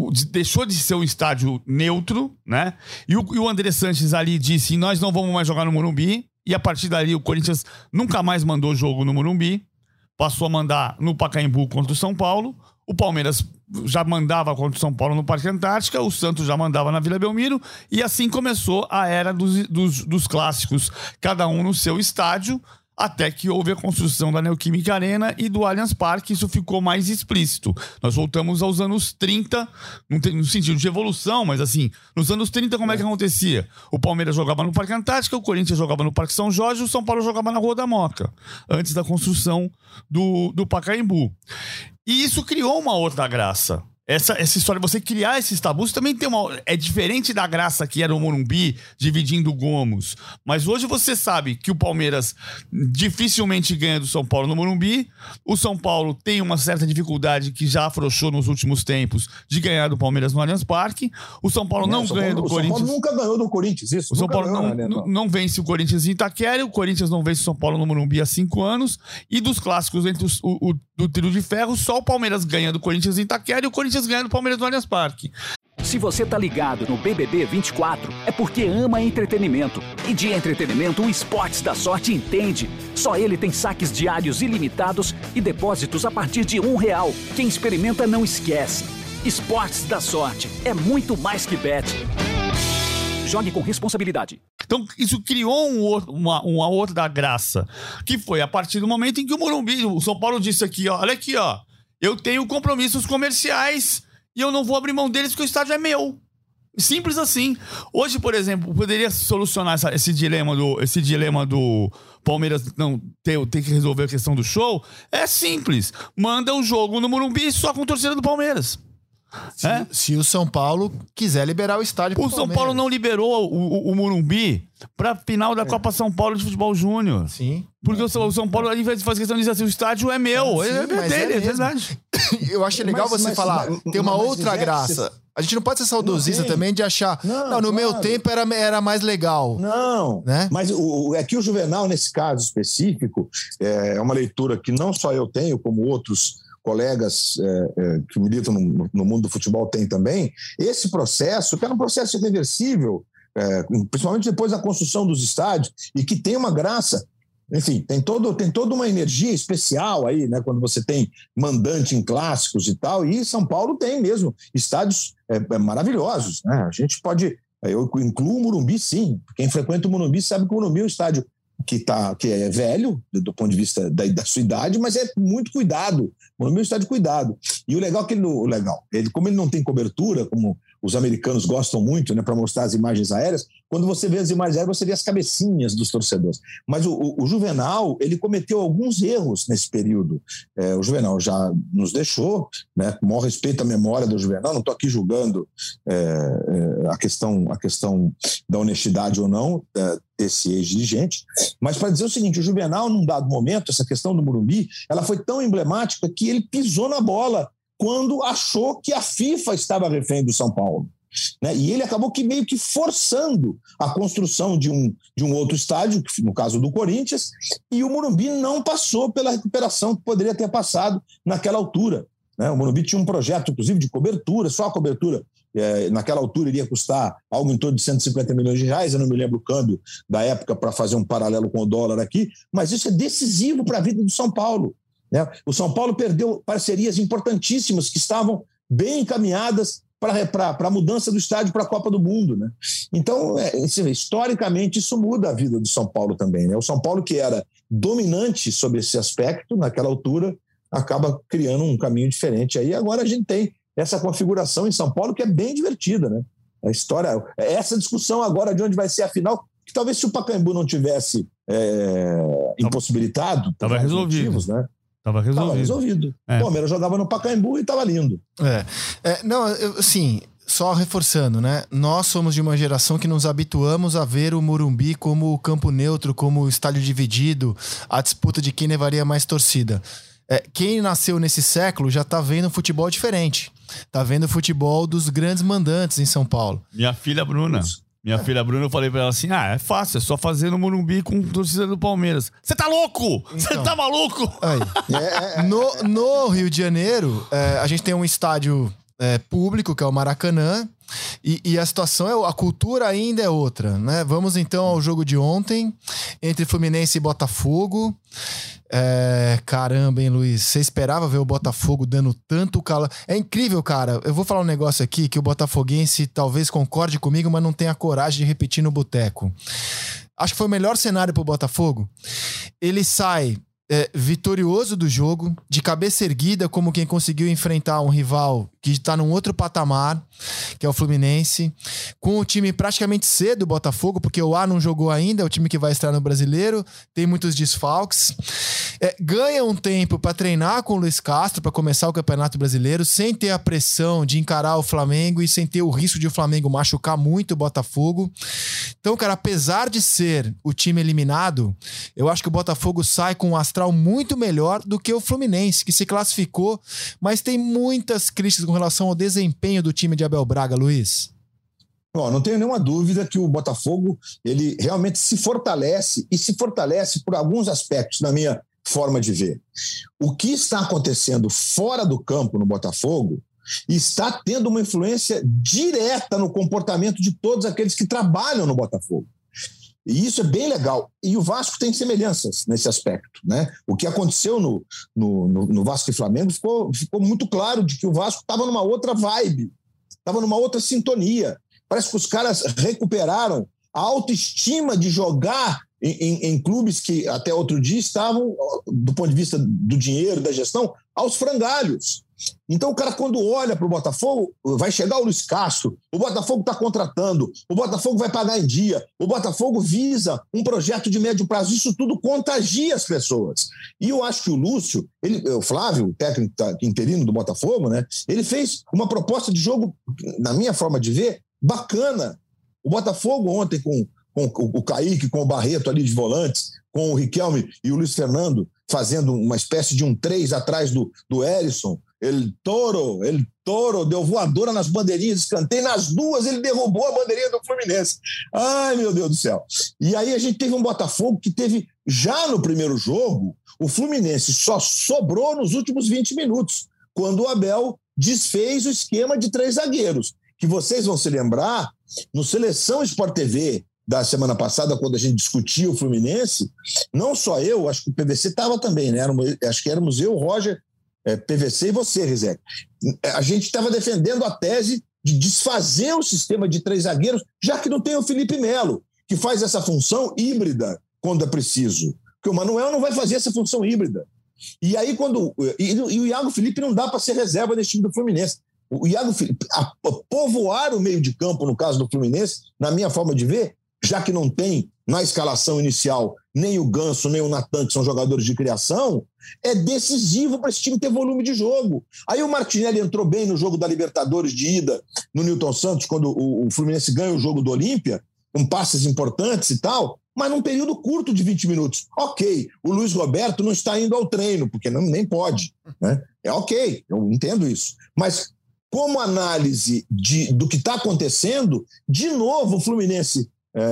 Speaker 2: ser um estádio neutro, né? E o André Sanches ali disse: nós não vamos mais jogar no Morumbi. E a partir dali o Corinthians nunca mais mandou jogo no Morumbi, passou a mandar no Pacaembu contra o São Paulo. O Palmeiras já mandava contra o São Paulo no Parque Antártica, o Santos já mandava na Vila Belmiro, e assim começou a era dos clássicos, cada um no seu estádio, até que houve a construção da Neoquímica Arena e do Allianz Parque. Isso ficou mais explícito. Nós voltamos aos anos 30, no sentido de evolução, mas assim, nos anos 30 como é que acontecia? O Palmeiras jogava no Parque Antártica, o Corinthians jogava no Parque São Jorge, o São Paulo jogava na Rua da Moca, antes da construção do Pacaembu. E isso criou uma outra graça. Essa história, você criar esses tabus também é diferente da graça que era o Morumbi dividindo gomos. Mas hoje você sabe que o Palmeiras dificilmente ganha do São Paulo no Morumbi. O São Paulo tem uma certa dificuldade, que já afrouxou nos últimos tempos, de ganhar do Palmeiras no Allianz Parque. O São Paulo não ganha do Corinthians.
Speaker 3: O São Paulo nunca ganhou do Corinthians, isso.
Speaker 2: O São Paulo não vence o Corinthians em Itaquera. O Corinthians não vence o São Paulo no Morumbi há 5 anos. E dos clássicos entre do trio de ferro, só o Palmeiras ganha do Corinthians em Itaquera e o Corinthians ganha do Palmeiras no Allianz Parque.
Speaker 4: Se você tá ligado no BBB 24, é porque ama entretenimento. E de entretenimento, o Esportes da Sorte entende. Só ele tem saques diários ilimitados e depósitos a partir de R$1. Quem experimenta não esquece. Esportes da Sorte é muito mais que bet. Jogue com responsabilidade.
Speaker 2: Então, isso criou uma outra graça, que foi a partir do momento em que o Morumbi, o São Paulo disse aqui, ó, olha aqui, ó, eu tenho compromissos comerciais e eu não vou abrir mão deles porque o estádio é meu. Simples assim. Hoje, por exemplo, poderia solucionar esse dilema do Palmeiras não ter que resolver a questão do show. É simples. Manda o jogo no Morumbi só com a torcida do Palmeiras.
Speaker 1: Se o São Paulo quiser liberar o estádio pro
Speaker 2: São Paulo não liberou o Morumbi pra final da Copa São Paulo de Futebol Júnior.
Speaker 1: Sim.
Speaker 2: Porque o São Paulo, ao invés de fazer questão de dizer assim, o estádio é meu.
Speaker 1: Sim,
Speaker 2: é dele, é verdade.
Speaker 1: Eu acho legal você falar, tem uma outra graça. A gente não pode ser saudosista também de achar, no meu tempo era mais legal.
Speaker 3: Não,
Speaker 1: né?
Speaker 3: Mas aqui o Juvenal, nesse caso específico, é uma leitura que não só eu tenho, como outros colegas que militam no mundo do futebol têm também. Esse processo, que era um processo irreversível, principalmente depois da construção dos estádios, e que tem uma graça. Enfim, tem toda uma energia especial aí, né? Quando você tem mandante em clássicos e tal, e São Paulo tem mesmo estádios maravilhosos, né? A gente pode... Eu incluo o Morumbi, sim. Quem frequenta o Morumbi sabe que o Morumbi é um estádio que é velho, do ponto de vista da sua idade, mas é muito cuidado. O Morumbi é um estádio cuidado. E o legal é que como ele não tem cobertura, como os americanos gostam muito, né, para mostrar as imagens aéreas, quando você vê as imagens aéreas, você vê as cabecinhas dos torcedores. Mas o Juvenal, ele cometeu alguns erros nesse período. O Juvenal já nos deixou, né, com o maior respeito à memória do Juvenal, não estou aqui julgando a questão da honestidade ou não desse ex-dirigente, mas para dizer o seguinte, o Juvenal, num dado momento, essa questão do Morumbi, ela foi tão emblemática que ele pisou na bola quando achou que a FIFA estava refém do São Paulo, né? E ele acabou meio que forçando a construção de um outro estádio, no caso do Corinthians, e o Morumbi não passou pela recuperação que poderia ter passado naquela altura, né? O Morumbi tinha um projeto, inclusive, de cobertura, só a cobertura, naquela altura iria custar algo em torno de 150 milhões de reais, eu não me lembro o câmbio da época para fazer um paralelo com o dólar aqui, mas isso é decisivo para a vida do São Paulo, né? O São Paulo perdeu parcerias importantíssimas que estavam bem encaminhadas para a mudança do estádio para a Copa do Mundo, né? Então, historicamente, isso muda a vida do São Paulo também, né? O São Paulo, que era dominante sobre esse aspecto, naquela altura, acaba criando um caminho diferente. Aí agora a gente tem essa configuração em São Paulo que é bem divertida, né? A história, essa discussão agora de onde vai ser a final, que talvez se o Pacaembu não tivesse impossibilitado,
Speaker 2: estava resolvido,
Speaker 3: motivos, né?
Speaker 2: Tava resolvido.
Speaker 3: O Palmeiras jogava no Pacaembu e estava lindo.
Speaker 1: Assim, só reforçando, né? Nós somos de uma geração que nos habituamos a ver o Morumbi como o campo neutro, como o estádio dividido, a disputa de quem levaria mais torcida. Quem nasceu nesse século já tá vendo futebol diferente. Tá vendo o futebol dos grandes mandantes em São Paulo.
Speaker 2: Minha filha Bruna, eu falei pra ela assim, é fácil, é só fazer no Morumbi com torcida do Palmeiras. Você tá louco? Você tá maluco?
Speaker 1: Aí. No Rio de Janeiro, a gente tem um estádio público, que é o Maracanã, e a situação, a cultura ainda é outra, né? Vamos então ao jogo de ontem, entre Fluminense e Botafogo. Caramba, hein, Luiz? Você esperava ver o Botafogo dando tanto calor? É incrível, cara. Eu vou falar um negócio aqui que o botafoguense talvez concorde comigo, mas não tenha coragem de repetir no boteco. Acho que foi o melhor cenário pro Botafogo. Ele sai vitorioso do jogo, de cabeça erguida, como quem conseguiu enfrentar um rival que está num outro patamar, que é o Fluminense, com o time praticamente C do Botafogo, porque o A não jogou ainda, é o time que vai estar no Brasileiro, tem muitos desfalques, ganha um tempo para treinar com o Luiz Castro, para começar o Campeonato Brasileiro, sem ter a pressão de encarar o Flamengo e sem ter o risco de o Flamengo machucar muito o Botafogo. Então, cara, apesar de ser o time eliminado, eu acho que o Botafogo sai com um astral muito melhor do que o Fluminense, que se classificou, mas tem muitas críticas com relação ao desempenho do time de Abel Braga, Luiz.
Speaker 3: Bom, não tenho nenhuma dúvida que o Botafogo ele realmente se fortalece, e se fortalece por alguns aspectos, na minha forma de ver. O que está acontecendo fora do campo no Botafogo está tendo uma influência direta no comportamento de todos aqueles que trabalham no Botafogo. E isso é bem legal. E o Vasco tem semelhanças nesse aspecto, né? O que aconteceu no Vasco e Flamengo ficou muito claro de que o Vasco estava numa outra vibe, estava numa outra sintonia. Parece que os caras recuperaram a autoestima de jogar em clubes que até outro dia estavam, do ponto de vista do dinheiro, da gestão, aos frangalhos. Então o cara, quando olha para o Botafogo, vai chegar o Luiz Castro, o Botafogo está contratando, o Botafogo vai pagar em dia, o Botafogo visa um projeto de médio prazo, isso tudo contagia as pessoas. E eu acho que o Lúcio, o Flávio, o técnico interino do Botafogo, né, ele fez uma proposta de jogo, na minha forma de ver, bacana. O Botafogo ontem com o Kaique, com o Barreto ali de volantes, com o Riquelme e o Luiz Fernando fazendo uma espécie de 3 atrás do Erisson. Ele Toro, deu voadora nas bandeirinhas, escanteio, nas duas ele derrubou a bandeirinha do Fluminense. Ai, meu Deus do céu. E aí a gente teve um Botafogo que teve, já no primeiro jogo, o Fluminense só sobrou nos últimos 20 minutos, quando o Abel desfez o esquema de 3 zagueiros, que vocês vão se lembrar, no Seleção Sport TV da semana passada, quando a gente discutia o Fluminense, não só eu, acho que o PVC estava também, né? Acho que éramos eu, Roger, PVC e você, Rizek. A gente estava defendendo a tese de desfazer o sistema de 3 zagueiros, já que não tem o Felipe Melo, que faz essa função híbrida quando é preciso. Porque o Manuel não vai fazer essa função híbrida. E aí, e o Iago Felipe não dá para ser reserva nesse time do Fluminense. O Iago Felipe, povoar o meio de campo, no caso do Fluminense, na minha forma de ver, já que não tem na escalação inicial nem o Ganso, nem o Natan, que são jogadores de criação, é decisivo para esse time ter volume de jogo. Aí o Martinelli entrou bem no jogo da Libertadores de ida no Newton Santos, quando o Fluminense ganha o jogo do Olímpia, com passes importantes e tal, mas num período curto de 20 minutos. Ok, o Luiz Roberto não está indo ao treino, porque nem pode. Né? É ok, eu entendo isso. Mas como análise do que está acontecendo, de novo o Fluminense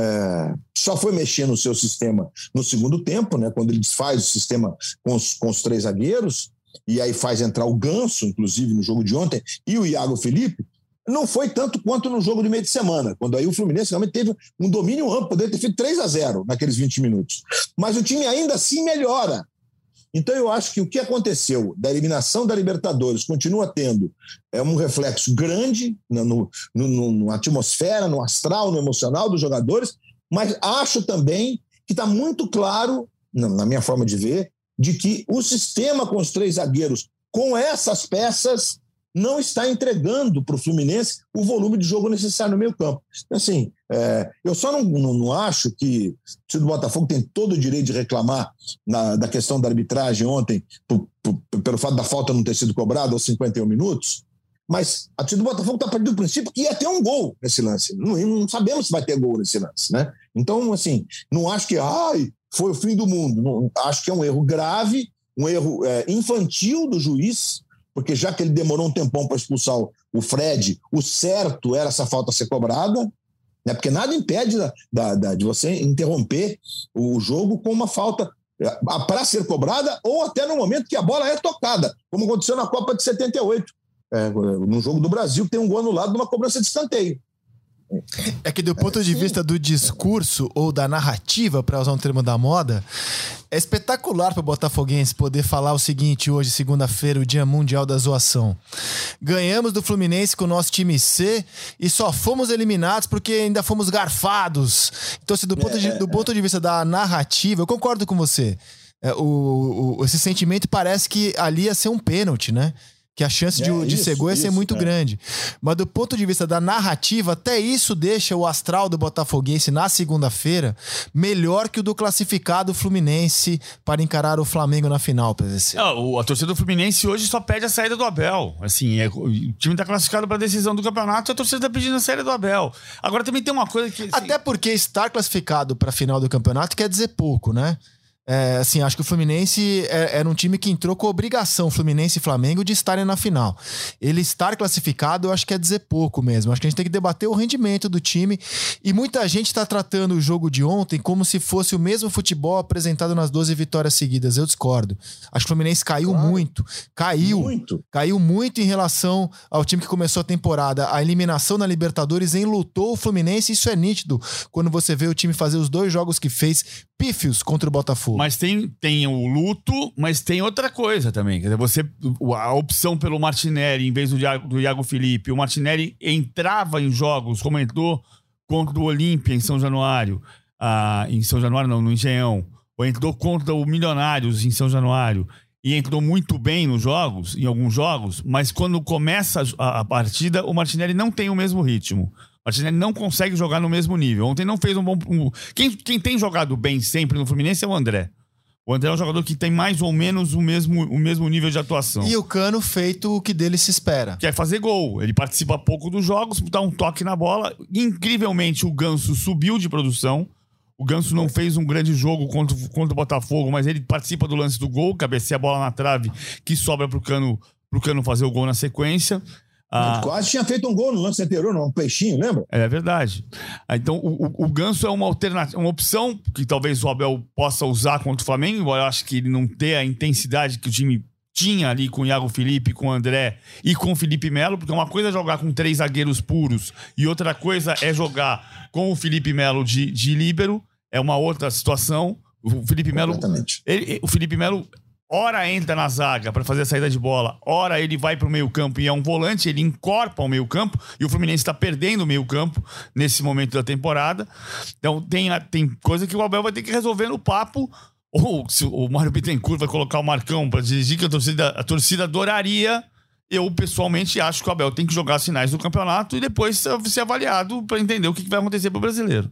Speaker 3: só foi mexer no seu sistema no segundo tempo, né, quando ele desfaz o sistema com os 3 zagueiros, e aí faz entrar o Ganso, inclusive no jogo de ontem, e o Iago Felipe. Não foi tanto quanto no jogo de meio de semana, quando aí o Fluminense realmente teve um domínio amplo, poderia ter feito 3-0 naqueles 20 minutos. Mas o time ainda assim melhora. Então eu acho que o que aconteceu da eliminação da Libertadores continua tendo um reflexo grande na atmosfera, no astral, no emocional dos jogadores, mas acho também que está muito claro, na minha forma de ver, de que o sistema com os 3 zagueiros, com essas peças, não está entregando para o Fluminense o volume de jogo necessário no meio campo. Assim, eu só não acho que o time do Botafogo tem todo o direito de reclamar da questão da arbitragem ontem, pelo fato da falta não ter sido cobrada aos 51 minutos, mas a time do Botafogo está partindo do princípio que ia ter um gol nesse lance. Não sabemos se vai ter gol nesse lance, né? Então, assim, não acho que foi o fim do mundo. Não, acho que é um erro grave, um erro infantil do juiz, porque já que ele demorou um tempão para expulsar o Fred, o certo era essa falta ser cobrada, né? Porque nada impede de você interromper o jogo com uma falta para ser cobrada ou até no momento que a bola é tocada, como aconteceu na Copa de 78, no jogo do Brasil, que tem um gol anulado numa cobrança de escanteio.
Speaker 1: É que do ponto de vista do discurso ou da narrativa, para usar um termo da moda, é espetacular para o botafoguense poder falar o seguinte hoje, segunda-feira, o Dia Mundial da Zoação. Ganhamos do Fluminense com o nosso time C e só fomos eliminados porque ainda fomos garfados. Então, assim, do ponto de vista da narrativa, eu concordo com você. Esse sentimento parece que ali ia ser um pênalti, né? Que a chance de ser gol ia ser muito grande. Mas do ponto de vista da narrativa, até isso deixa o astral do botafoguense na segunda-feira melhor que o do classificado Fluminense para encarar o Flamengo na final, PVC.
Speaker 2: A torcida do Fluminense hoje só pede a saída do Abel. Assim, o time está classificado para a decisão do campeonato e a torcida está pedindo a saída do Abel. Agora também tem uma coisa que... Assim...
Speaker 1: Até porque estar classificado para a final do campeonato quer dizer pouco, né? Assim, acho que o Fluminense era um time que entrou com a obrigação, Fluminense e Flamengo, de estarem na final. Ele estar classificado, eu acho que quer dizer pouco mesmo. Acho que a gente tem que debater o rendimento do time. E muita gente está tratando o jogo de ontem como se fosse o mesmo futebol apresentado nas 12 vitórias seguidas. Eu discordo. Acho que o Fluminense caiu muito. Caiu muito em relação ao time que começou a temporada. A eliminação na Libertadores enlutou o Fluminense. Isso é nítido quando você vê o time fazer os 2 jogos que fez pífios contra o Botafogo.
Speaker 2: Mas tem o luto, mas tem outra coisa também. Quer dizer, a opção pelo Martinelli em vez do Iago Felipe. O Martinelli entrava em jogos, como entrou contra o Olímpia em São Januário. Em São Januário não, no Engenhão. Ou entrou contra o Milionários em São Januário. e entrou muito bem nos jogos, em alguns jogos, mas quando começa a partida, o Martinelli não tem o mesmo ritmo. O Martinelli não consegue jogar no mesmo nível. Ontem não fez um bom... Quem tem jogado bem sempre no Fluminense é o André. O André é um jogador que tem mais ou menos o mesmo nível de atuação.
Speaker 1: E o Cano feito o que dele se espera.
Speaker 2: Que é fazer gol. Ele participa pouco dos jogos, dá um toque na bola. Incrivelmente, o Ganso subiu de produção. O Ganso não fez um grande jogo contra o Botafogo, mas ele participa do lance do gol, cabeceia a bola na trave, que sobra pro Cano fazer o gol na sequência.
Speaker 3: Quase tinha feito um gol no lance anterior, um peixinho, lembra?
Speaker 2: É verdade. Então, o Ganso é uma alternativa, uma opção que talvez o Abel possa usar contra o Flamengo, embora eu acho que ele não tenha a intensidade que o time tinha ali com o Iago Felipe, com o André e com o Felipe Melo, porque uma coisa é jogar com 3 zagueiros puros e outra coisa é jogar com o Felipe Melo de líbero, é uma outra situação. O Felipe Melo, ora entra na zaga para fazer a saída de bola, ora ele vai para o meio-campo e é um volante, ele encorpa o meio-campo e o Fluminense está perdendo o meio-campo nesse momento da temporada. Então tem coisa que o Abel vai ter que resolver no papo. Ou se o Mário Bittencourt vai colocar o Marcão para dirigir, que a torcida adoraria. Eu, pessoalmente, acho que o Abel tem que jogar as finais do campeonato e depois ser avaliado para entender o que vai acontecer para o brasileiro.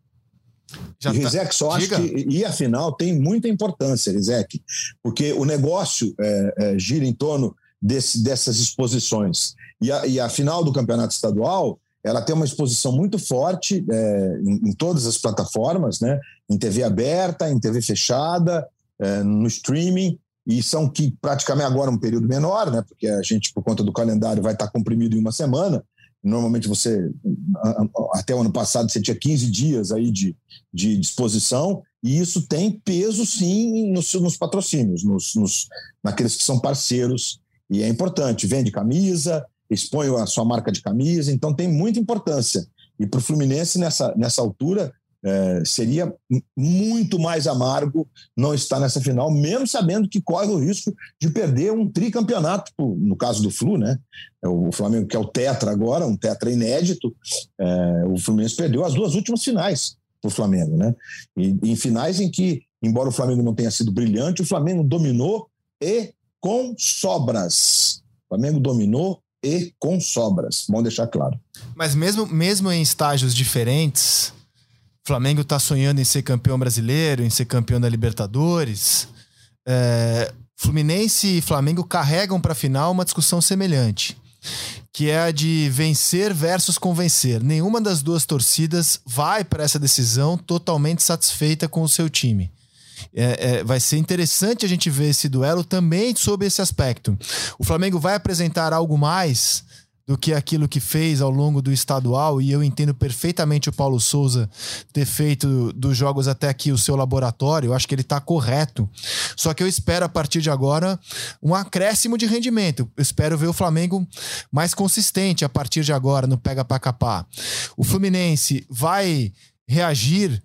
Speaker 3: Rizek, só acho que ir à final tem muita importância, Rizek, porque o negócio gira em torno dessas exposições. E a final do campeonato estadual, ela tem uma exposição muito forte em todas as plataformas, né? Em TV aberta, em TV fechada, no streaming, e são que praticamente agora um período menor, né? Porque a gente, por conta do calendário, vai estar comprimido em uma semana. Normalmente até o ano passado, você tinha 15 dias aí de disposição, e isso tem peso, sim, nos patrocínios, naqueles que são parceiros, e é importante, vende camisa, expõe a sua marca de camisa, então tem muita importância. E para o Fluminense, nessa altura, seria muito mais amargo não estar nessa final, mesmo sabendo que corre o risco de perder um tricampeonato, no caso do Flu, né? O Flamengo, que é o tetra agora, um tetra inédito, o Fluminense perdeu as 2 últimas finais para o Flamengo, né? E em finais em que, embora o Flamengo não tenha sido brilhante, o Flamengo dominou e com sobras. O Flamengo dominou e com sobras, bom deixar claro.
Speaker 1: Mas mesmo em estágios diferentes, o Flamengo está sonhando em ser campeão brasileiro, em ser campeão da Libertadores. Fluminense e Flamengo carregam para a final uma discussão semelhante, que é a de vencer versus convencer. Nenhuma das 2 torcidas vai para essa decisão totalmente satisfeita com o seu time. Vai ser interessante a gente ver esse duelo também sob esse aspecto. O Flamengo vai apresentar algo mais do que aquilo que fez ao longo do estadual, e eu entendo perfeitamente o Paulo Souza ter feito dos jogos até aqui o seu laboratório. Eu acho que ele está correto, só que eu espero a partir de agora um acréscimo de rendimento. Eu espero ver o Flamengo mais consistente a partir de agora no pega pra capar. O Fluminense vai reagir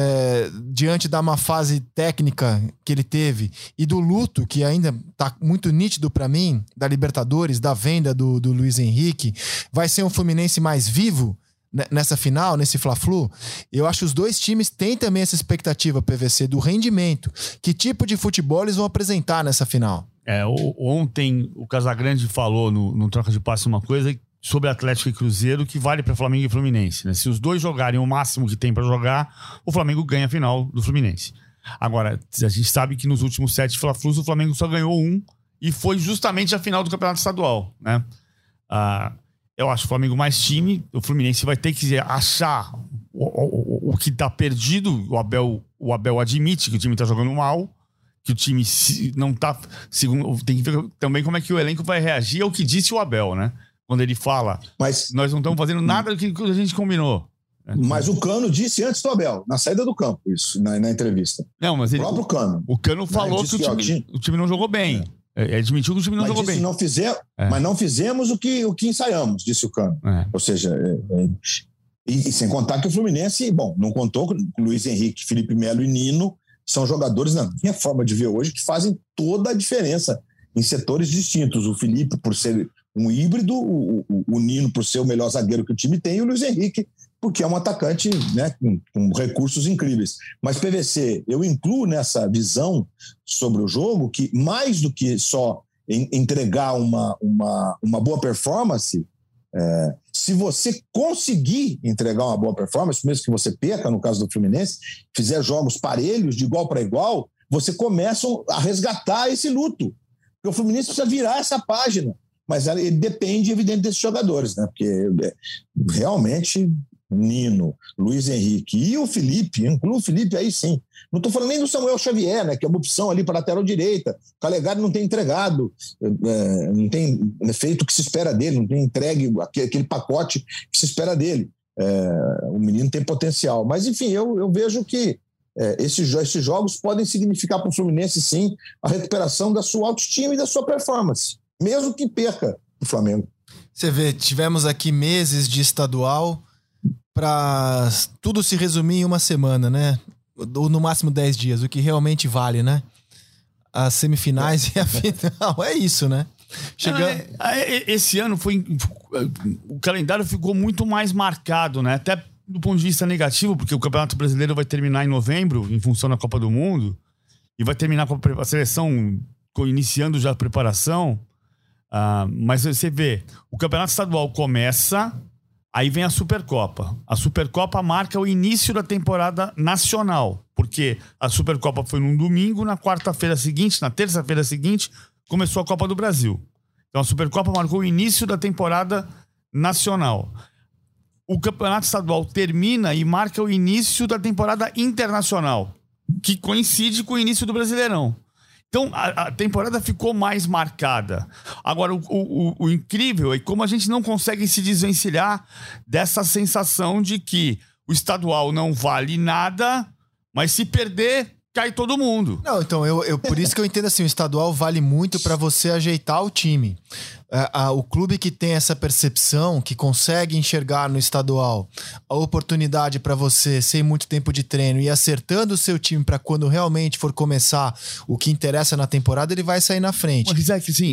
Speaker 1: diante da má fase técnica que ele teve e do luto que ainda tá muito nítido para mim da Libertadores, da venda do Luiz Henrique. Vai ser um Fluminense mais vivo nessa final, nesse Fla-Flu? Eu acho que os 2 times têm também essa expectativa, PVC, do rendimento. Que tipo de futebol eles vão apresentar nessa final?
Speaker 2: Ontem o Casagrande falou no Troca de Passe uma coisa sobre Atlético e Cruzeiro que vale para Flamengo e Fluminense, né? Se os 2 jogarem o máximo que tem para jogar, o Flamengo ganha a final do Fluminense. Agora, a gente sabe que nos últimos 7 Fla-Flus o Flamengo só ganhou 1 e foi justamente a final do Campeonato Estadual, né? Eu acho o Flamengo mais time, o Fluminense vai ter que achar o que tá perdido. O Abel admite que o time tá jogando mal, que o time não tá... Tem que ver também como é que o elenco vai reagir ao que disse o Abel, né? Quando ele fala, mas nós não estamos fazendo nada do que a gente combinou.
Speaker 3: Mas o Cano disse antes do Abel, na saída do campo, isso, na entrevista.
Speaker 2: Não, mas
Speaker 3: o próprio Cano.
Speaker 2: O Cano falou que o time não jogou bem. Ele admitiu que o time não jogou bem.
Speaker 3: Mas não fizemos o que ensaiamos, disse o Cano. Ou seja, e sem contar que o Fluminense, não contou com Luiz Henrique, Felipe Melo e Nino, são jogadores, na minha forma de ver hoje, que fazem toda a diferença em setores distintos. O Felipe, por ser um híbrido, o Nino por ser o melhor zagueiro que o time tem, e o Luiz Henrique porque é um atacante, né, com recursos incríveis. Mas PVC, eu incluo nessa visão sobre o jogo que, mais do que só entregar uma boa performance, se você conseguir entregar uma boa performance, mesmo que você perca, no caso do Fluminense, fizer jogos parelhos, de igual para igual, você começa a resgatar esse luto. Porque o Fluminense precisa virar essa página. Mas ele depende, evidente, desses jogadores, né? Porque realmente Nino, Luiz Henrique e o Felipe, incluo o Felipe aí sim. Não estou falando nem do Samuel Xavier, né? Que é uma opção ali para a lateral direita. O Calegari não tem entregado, não tem feito o que se espera dele, não tem entregue aquele pacote que se espera dele. O menino tem potencial. Mas, enfim, eu vejo que esses jogos podem significar para o Fluminense, sim, a recuperação da sua autoestima e da sua performance, mesmo que perca o Flamengo.
Speaker 1: Você vê, tivemos aqui meses de estadual para tudo se resumir em uma semana, né? Ou no máximo 10 dias, o que realmente vale, né? As semifinais e a final, é isso, né?
Speaker 2: Esse ano o calendário ficou muito mais marcado, né? Até do ponto de vista negativo, porque o Campeonato Brasileiro vai terminar em novembro, em função da Copa do Mundo, e vai terminar com a seleção iniciando já a preparação. Mas você vê, o Campeonato Estadual começa, aí vem a Supercopa. A Supercopa marca o início da temporada nacional, porque a Supercopa foi num domingo, na quarta-feira seguinte, na terça-feira seguinte, começou a Copa do Brasil. Então a Supercopa marcou o início da temporada nacional. O Campeonato Estadual termina e marca o início da temporada internacional, que coincide com o início do Brasileirão. Então, a temporada ficou mais marcada. Agora, o incrível é como a gente não consegue se desvencilhar dessa sensação de que o estadual não vale nada, mas se perder, cai todo mundo.
Speaker 1: Não, então, por isso que eu entendo assim, o estadual vale muito para você ajeitar o time. O clube que tem essa percepção, que consegue enxergar no estadual a oportunidade para você, sem muito tempo de treino, e acertando o seu time para quando realmente for começar o que interessa na temporada, ele vai sair na frente.
Speaker 2: Mas é que assim,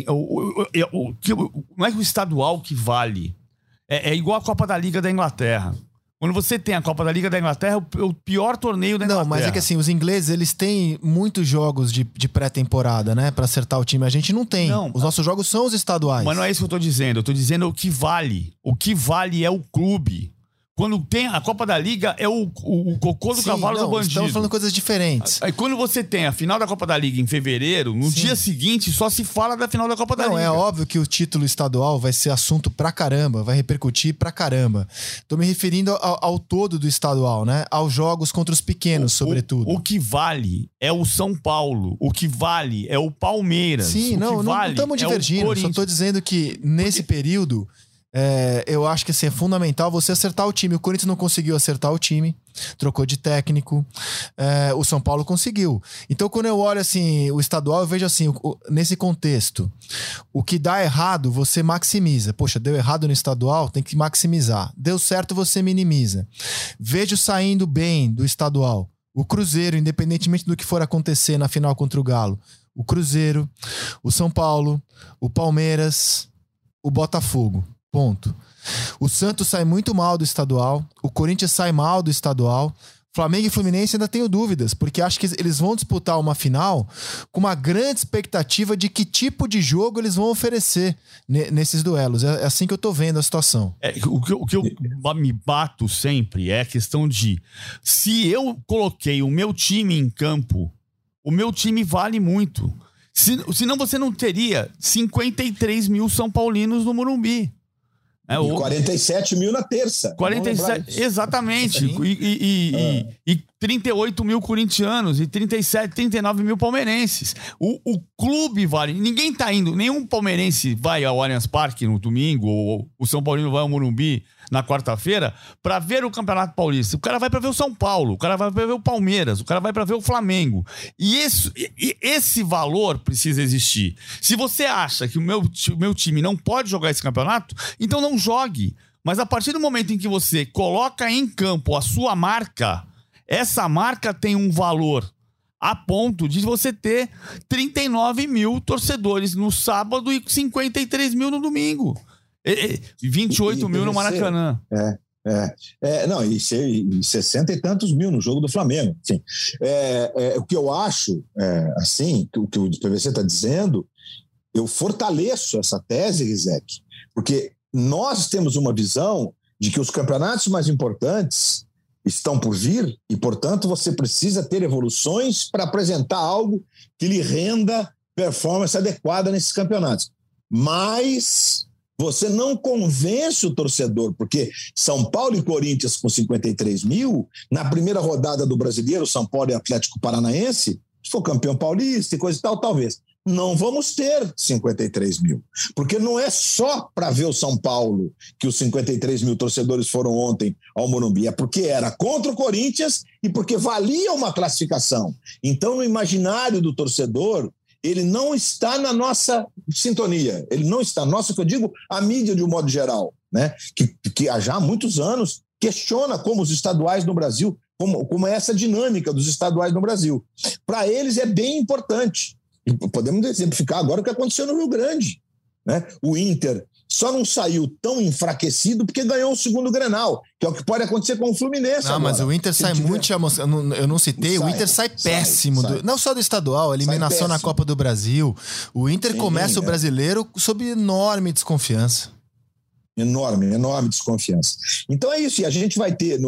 Speaker 2: não é que o estadual que vale. É igual a Copa da Liga da Inglaterra. Quando você tem a Copa da Liga da Inglaterra, é o pior torneio da Inglaterra.
Speaker 1: Não, mas é que assim, os ingleses, eles têm muitos jogos de pré-temporada, né? Pra acertar o time. A gente não tem. Não, os nossos jogos são os estaduais.
Speaker 2: Mas não é isso que eu tô dizendo. Eu tô dizendo o que vale. O que vale é o clube. Quando tem a Copa da Liga, é o cocô do cavalo do bandido.
Speaker 1: Estamos falando coisas diferentes.
Speaker 2: Aí quando você tem a final da Copa da Liga em fevereiro, no dia seguinte só se fala da final da Copa da Liga.
Speaker 1: Não, é óbvio que o título estadual vai ser assunto pra caramba, vai repercutir pra caramba. Tô me referindo ao todo do estadual, né? Aos jogos contra os pequenos, sobretudo.
Speaker 2: O que vale é o São Paulo. O que vale é o Palmeiras.
Speaker 1: Sim, não estamos divergindo. Só tô dizendo que nesse período... eu acho que assim, é fundamental você acertar o time. O Corinthians não conseguiu acertar o time, trocou de técnico, o São Paulo conseguiu. Então quando eu olho assim, o estadual, eu vejo assim, nesse contexto, o que dá errado você maximiza. Poxa, deu errado no estadual, tem que maximizar. Deu certo, você minimiza. Vejo saindo bem do estadual o Cruzeiro, independentemente do que for acontecer na final contra o Galo, o Cruzeiro, o São Paulo, o Palmeiras, o Botafogo. Ponto. O Santos sai muito mal do estadual, o Corinthians sai mal do estadual, Flamengo e Fluminense ainda tenho dúvidas, porque acho que eles vão disputar uma final com uma grande expectativa de que tipo de jogo eles vão oferecer nesses duelos. É assim que eu tô vendo a situação.
Speaker 2: O que eu me bato sempre é a questão de, se eu coloquei o meu time em campo, o meu time vale muito. Senão você não teria 53 mil São Paulinos no Morumbi.
Speaker 3: E 47 mil na terça.
Speaker 2: 47, exatamente. E 38 mil corintianos e 39 mil palmeirenses. O clube vale. Ninguém tá indo. Nenhum palmeirense vai ao Allianz Parque no domingo, ou o São Paulino vai ao Morumbi na quarta-feira para ver o Campeonato Paulista. O cara vai para ver o São Paulo, o cara vai para ver o Palmeiras, o cara vai para ver o Flamengo. E esse valor precisa existir. Se você acha que o meu time não pode jogar esse campeonato, então não jogue. Mas a partir do momento em que você coloca em campo a sua marca, essa marca tem um valor a ponto de você ter 39 mil torcedores no sábado e 53 mil no domingo. 28 mil no Maracanã.
Speaker 3: Não, e 60 e tantos mil no jogo do Flamengo. Enfim, o que eu acho, assim, o que o PVC está dizendo, eu fortaleço essa tese, Rizek, porque nós temos uma visão de que os campeonatos mais importantes estão por vir e, portanto, você precisa ter evoluções para apresentar algo que lhe renda performance adequada nesses campeonatos. Mas você não convence o torcedor, porque São Paulo e Corinthians com 53 mil, na primeira rodada do Brasileiro, São Paulo e Atlético Paranaense, se for campeão paulista e coisa e tal, talvez. Não vamos ter 53 mil, porque não é só para ver o São Paulo que os 53 mil torcedores foram ontem ao Morumbi, é porque era contra o Corinthians e porque valia uma classificação. Então, no imaginário do torcedor, ele não está na nossa sintonia, ele não está, nossa, que eu digo, a mídia de um modo geral, né? que há já muitos anos questiona como os estaduais no Brasil, como é essa dinâmica dos estaduais no Brasil. Para eles é bem importante. E podemos exemplificar agora o que aconteceu no Rio Grande, né? O Inter só não saiu tão enfraquecido porque ganhou o segundo Grenal, que é o que pode acontecer com o Fluminense.
Speaker 1: Não, agora. Mas o Inter sai muito emocionado. Eu não citei, o Inter sai péssimo. Não só do estadual, eliminação na Copa do Brasil. O Inter começa o brasileiro sob enorme desconfiança.
Speaker 3: Enorme desconfiança. Então é isso, e a gente vai ter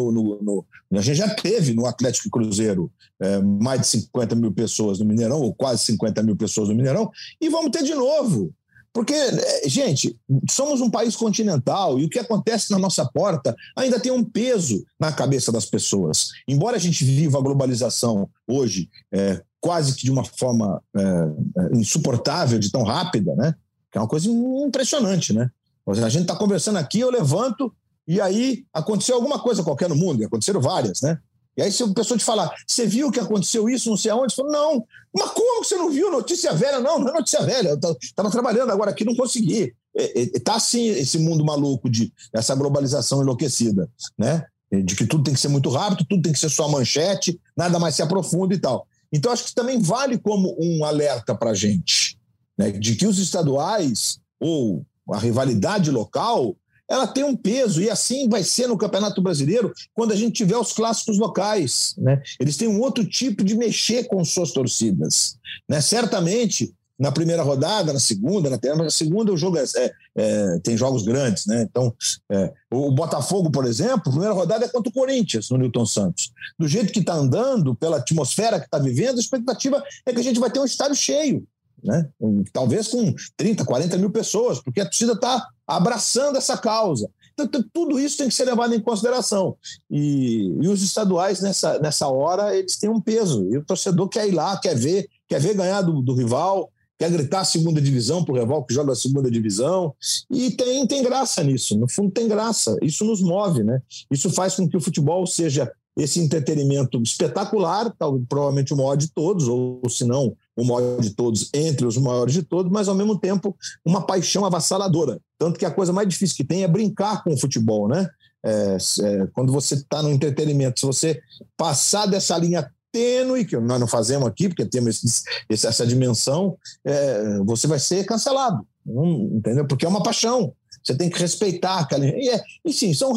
Speaker 3: a gente já teve no Atlético e Cruzeiro mais de 50 mil pessoas no Mineirão, ou quase 50 mil pessoas no Mineirão, e vamos ter de novo. Porque, gente, somos um país continental e o que acontece na nossa porta ainda tem um peso na cabeça das pessoas. Embora a gente viva a globalização hoje quase que de uma forma insuportável, de tão rápida, né? Que é uma coisa impressionante, né? A gente está conversando aqui, eu levanto e aí aconteceu alguma coisa qualquer no mundo, e aconteceram várias, né? E aí se a pessoa te falar, você viu que aconteceu isso, não sei aonde? Você fala, não, mas como que você não viu? Notícia velha? Não é notícia velha, eu estava trabalhando agora aqui, não consegui. Está assim esse mundo maluco, essa globalização enlouquecida, né? De que tudo tem que ser muito rápido, tudo tem que ser só manchete, nada mais se aprofunda e tal. Então acho que também vale como um alerta para a gente, né? De que os estaduais ou a rivalidade local, ela tem um peso, e assim vai ser no Campeonato Brasileiro quando a gente tiver os clássicos locais, né? Eles têm um outro tipo de mexer com suas torcidas, né? Certamente, na primeira rodada, na segunda o jogo tem jogos grandes, né? Então, o Botafogo, por exemplo, a primeira rodada é contra o Corinthians, no Newton Santos. Do jeito que está andando, pela atmosfera que está vivendo, a expectativa é que a gente vai ter um estádio cheio, né? Talvez com 30, 40 mil pessoas, porque a torcida está abraçando essa causa. Então, tudo isso tem que ser levado em consideração. E os estaduais, nessa hora, eles têm um peso. E o torcedor quer ir lá, quer ver ganhar do rival, quer gritar a segunda divisão para o rival que joga a segunda divisão. E tem graça nisso. No fundo, tem graça. Isso nos move, né? Isso faz com que o futebol seja esse entretenimento espetacular, provavelmente o maior de todos, ou se não, o maior de todos, entre os maiores de todos, mas ao mesmo tempo uma paixão avassaladora. Tanto que a coisa mais difícil que tem é brincar com o futebol, né? Quando você está no entretenimento, se você passar dessa linha tênue, que nós não fazemos aqui, porque temos essa dimensão, você vai ser cancelado, entendeu? Porque é uma paixão. Você tem que respeitar aquela... E sim, são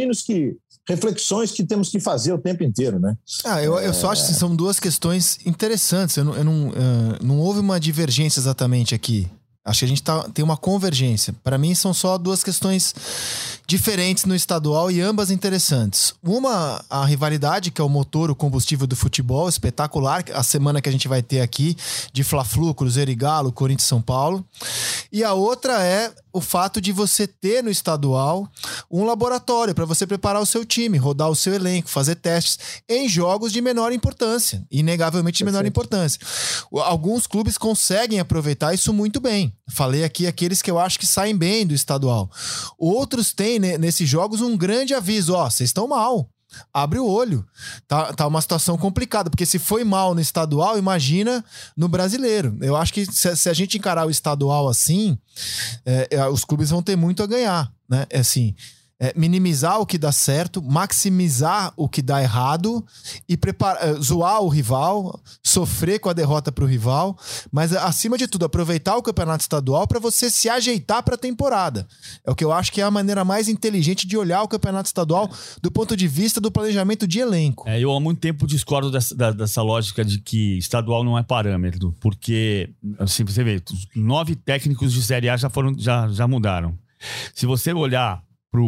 Speaker 3: reflexões que temos que fazer o tempo inteiro, né?
Speaker 1: Eu só acho que são duas questões interessantes. Não houve uma divergência exatamente aqui. Acho que a gente tem uma convergência. Para mim, são só duas questões diferentes no estadual e ambas interessantes. Uma, a rivalidade, que é o motor, o combustível do futebol, espetacular. A semana que a gente vai ter aqui de Fla-Flu, Cruzeiro e Galo, Corinthians e São Paulo. E a outra é o fato de você ter no estadual um laboratório para você preparar o seu time, rodar o seu elenco, fazer testes em jogos de menor importância, inegavelmente de menor importância. Alguns clubes conseguem aproveitar isso muito bem. Falei aqui aqueles que eu acho que saem bem do estadual. Outros têm, né, nesses jogos um grande aviso, vocês estão mal. Abre o olho. Tá uma situação complicada, porque se foi mal no estadual, imagina no brasileiro. Eu acho que se a gente encarar o estadual assim, os clubes vão ter muito a ganhar, né? Assim, minimizar o que dá certo, maximizar o que dá errado e zoar o rival, sofrer com a derrota pro rival, mas acima de tudo, aproveitar o campeonato estadual para você se ajeitar para a temporada. É o que eu acho que é a maneira mais inteligente de olhar o campeonato estadual do ponto de vista do planejamento de elenco.
Speaker 2: Eu há muito tempo discordo dessa lógica de que estadual não é parâmetro, porque, assim, você vê, 9 técnicos de Série A já mudaram. Se você olhar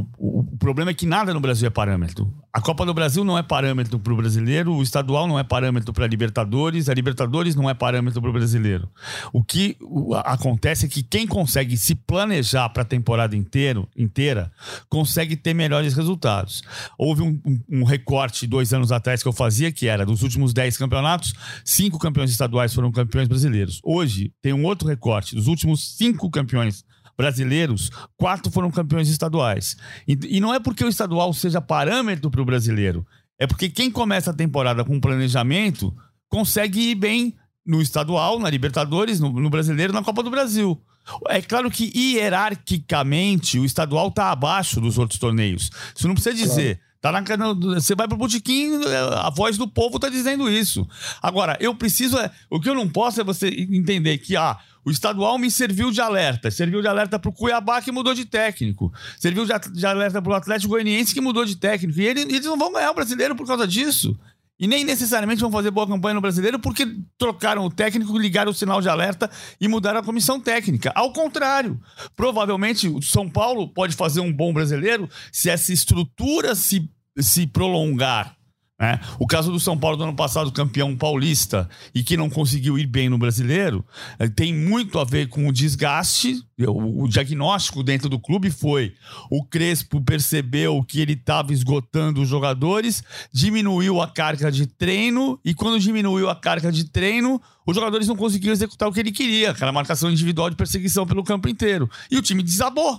Speaker 2: o problema é que nada no Brasil é parâmetro. A Copa do Brasil não é parâmetro para o brasileiro, o estadual não é parâmetro para a Libertadores não é parâmetro para o brasileiro. O que acontece é que quem consegue se planejar para a temporada inteira consegue ter melhores resultados. Houve um recorte 2 anos atrás que eu fazia, que era dos últimos 10 campeonatos, 5 campeões estaduais foram campeões brasileiros. Hoje tem um outro recorte, dos últimos 5 campeões brasileiros, 4 foram campeões estaduais. E não é porque o estadual seja parâmetro para o brasileiro, é porque quem começa a temporada com planejamento consegue ir bem no estadual, na Libertadores, no brasileiro, na Copa do Brasil. É claro que hierarquicamente o estadual está abaixo dos outros torneios. Isso não precisa dizer. Você vai pro botequim, a voz do povo tá dizendo isso. Agora, o que eu não posso é você entender que o estadual me serviu de alerta. Serviu de alerta pro Cuiabá, que mudou de técnico. Serviu de alerta pro Atlético Goianiense, que mudou de técnico. E eles não vão ganhar o brasileiro por causa disso. E nem necessariamente vão fazer boa campanha no brasileiro porque trocaram o técnico, ligaram o sinal de alerta e mudaram a comissão técnica. Ao contrário, provavelmente o São Paulo pode fazer um bom brasileiro se essa estrutura se prolongar. Né? O caso do São Paulo do ano passado, campeão paulista, e que não conseguiu ir bem no brasileiro, tem muito a ver com o desgaste. O diagnóstico dentro do clube foi: o Crespo percebeu que ele estava esgotando os jogadores, diminuiu a carga de treino, e quando diminuiu a carga de treino, os jogadores não conseguiram executar o que ele queria, aquela marcação individual de perseguição pelo campo inteiro. E o time desabou.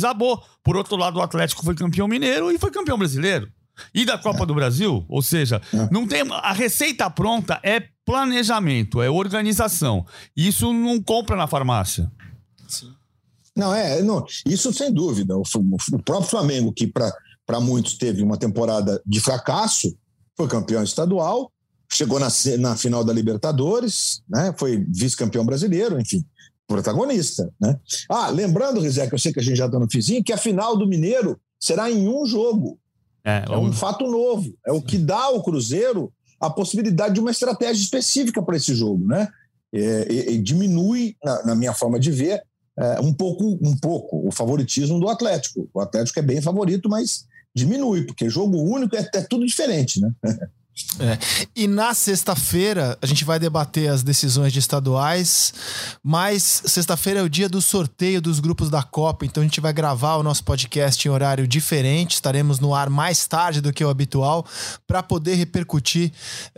Speaker 2: Por outro lado, o Atlético foi campeão mineiro e foi campeão brasileiro. E da Copa do Brasil, ou seja, não tem, a receita pronta é planejamento, é organização. Isso não compra na farmácia.
Speaker 3: Sim. Não, isso sem dúvida. O próprio Flamengo, que para muitos teve uma temporada de fracasso, foi campeão estadual, chegou na final da Libertadores, né? Foi vice-campeão brasileiro, enfim, protagonista, né? Lembrando, Rizek, eu sei que a gente já está no fizinho, que a final do Mineiro será em um jogo. É um fato novo. É o que dá ao Cruzeiro a possibilidade de uma estratégia específica para esse jogo, né? E diminui, na minha forma de ver, um pouco o favoritismo do Atlético. O Atlético é bem favorito, mas diminui, porque jogo único é tudo diferente, né?
Speaker 1: E na sexta-feira a gente vai debater as decisões de estaduais, mas sexta-feira é o dia do sorteio dos grupos da Copa, então a gente vai gravar o nosso podcast em horário diferente, estaremos no ar mais tarde do que o habitual para poder repercutir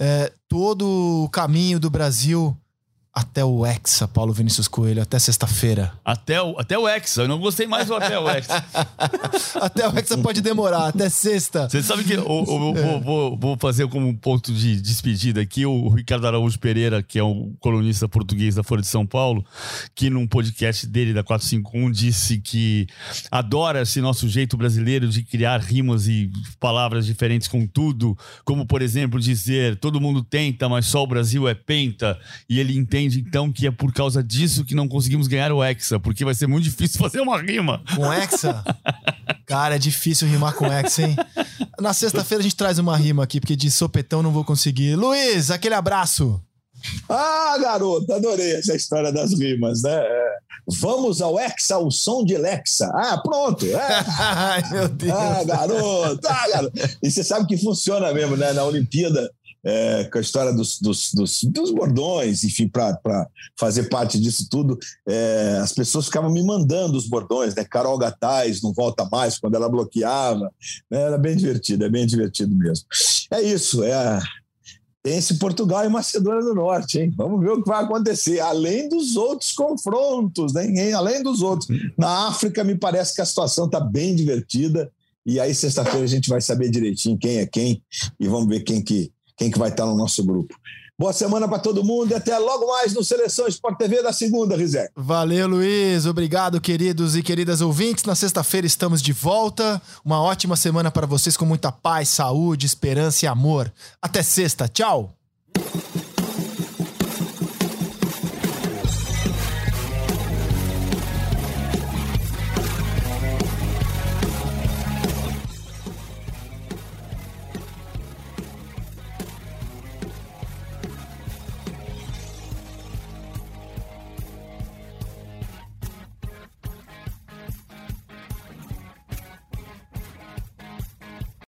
Speaker 1: todo o caminho do Brasil até o Hexa, Paulo Vinícius Coelho, até sexta-feira.
Speaker 2: Até o Hexa, eu não gostei mais do até o Hexa.
Speaker 1: Até o Hexa pode demorar, até sexta.
Speaker 2: Você sabe que vou fazer como um ponto de despedida aqui o Ricardo Araújo Pereira, que é um colunista português da Folha de São Paulo, que num podcast dele da 451 disse que adora esse nosso jeito brasileiro de criar rimas e palavras diferentes com tudo, como por exemplo dizer todo mundo tenta, mas só o Brasil é penta, e ele entende então que é por causa disso que não conseguimos ganhar o Hexa, porque vai ser muito difícil fazer uma rima.
Speaker 1: Com Hexa? Cara, é difícil rimar com Hexa, hein? Na sexta-feira a gente traz uma rima aqui, porque de sopetão não vou conseguir. Luiz, aquele abraço.
Speaker 3: Garoto, adorei essa história das rimas, né? Vamos ao Hexa, o som de Lexa. Pronto.
Speaker 1: Ai, meu Deus.
Speaker 3: Garoto. E você sabe que funciona mesmo, né? Na Olimpíada, com a história dos bordões, enfim, para fazer parte disso tudo, as pessoas ficavam me mandando os bordões, né? Carol Gataz, não volta mais, quando ela bloqueava, né? Era bem divertido, é bem divertido mesmo. É isso, tem esse Portugal e Macedônia do Norte, hein? Vamos ver o que vai acontecer, além dos outros confrontos, né? Além dos outros. Na África, me parece que a situação está bem divertida, e aí sexta-feira a gente vai saber direitinho quem é quem, e vamos ver quem que vai estar no nosso grupo. Boa semana para todo mundo e até logo mais no Seleção Sport TV da segunda, Rizek.
Speaker 1: Valeu, Luiz. Obrigado, queridos e queridas ouvintes. Na sexta-feira estamos de volta. Uma ótima semana para vocês com muita paz, saúde, esperança e amor. Até sexta. Tchau.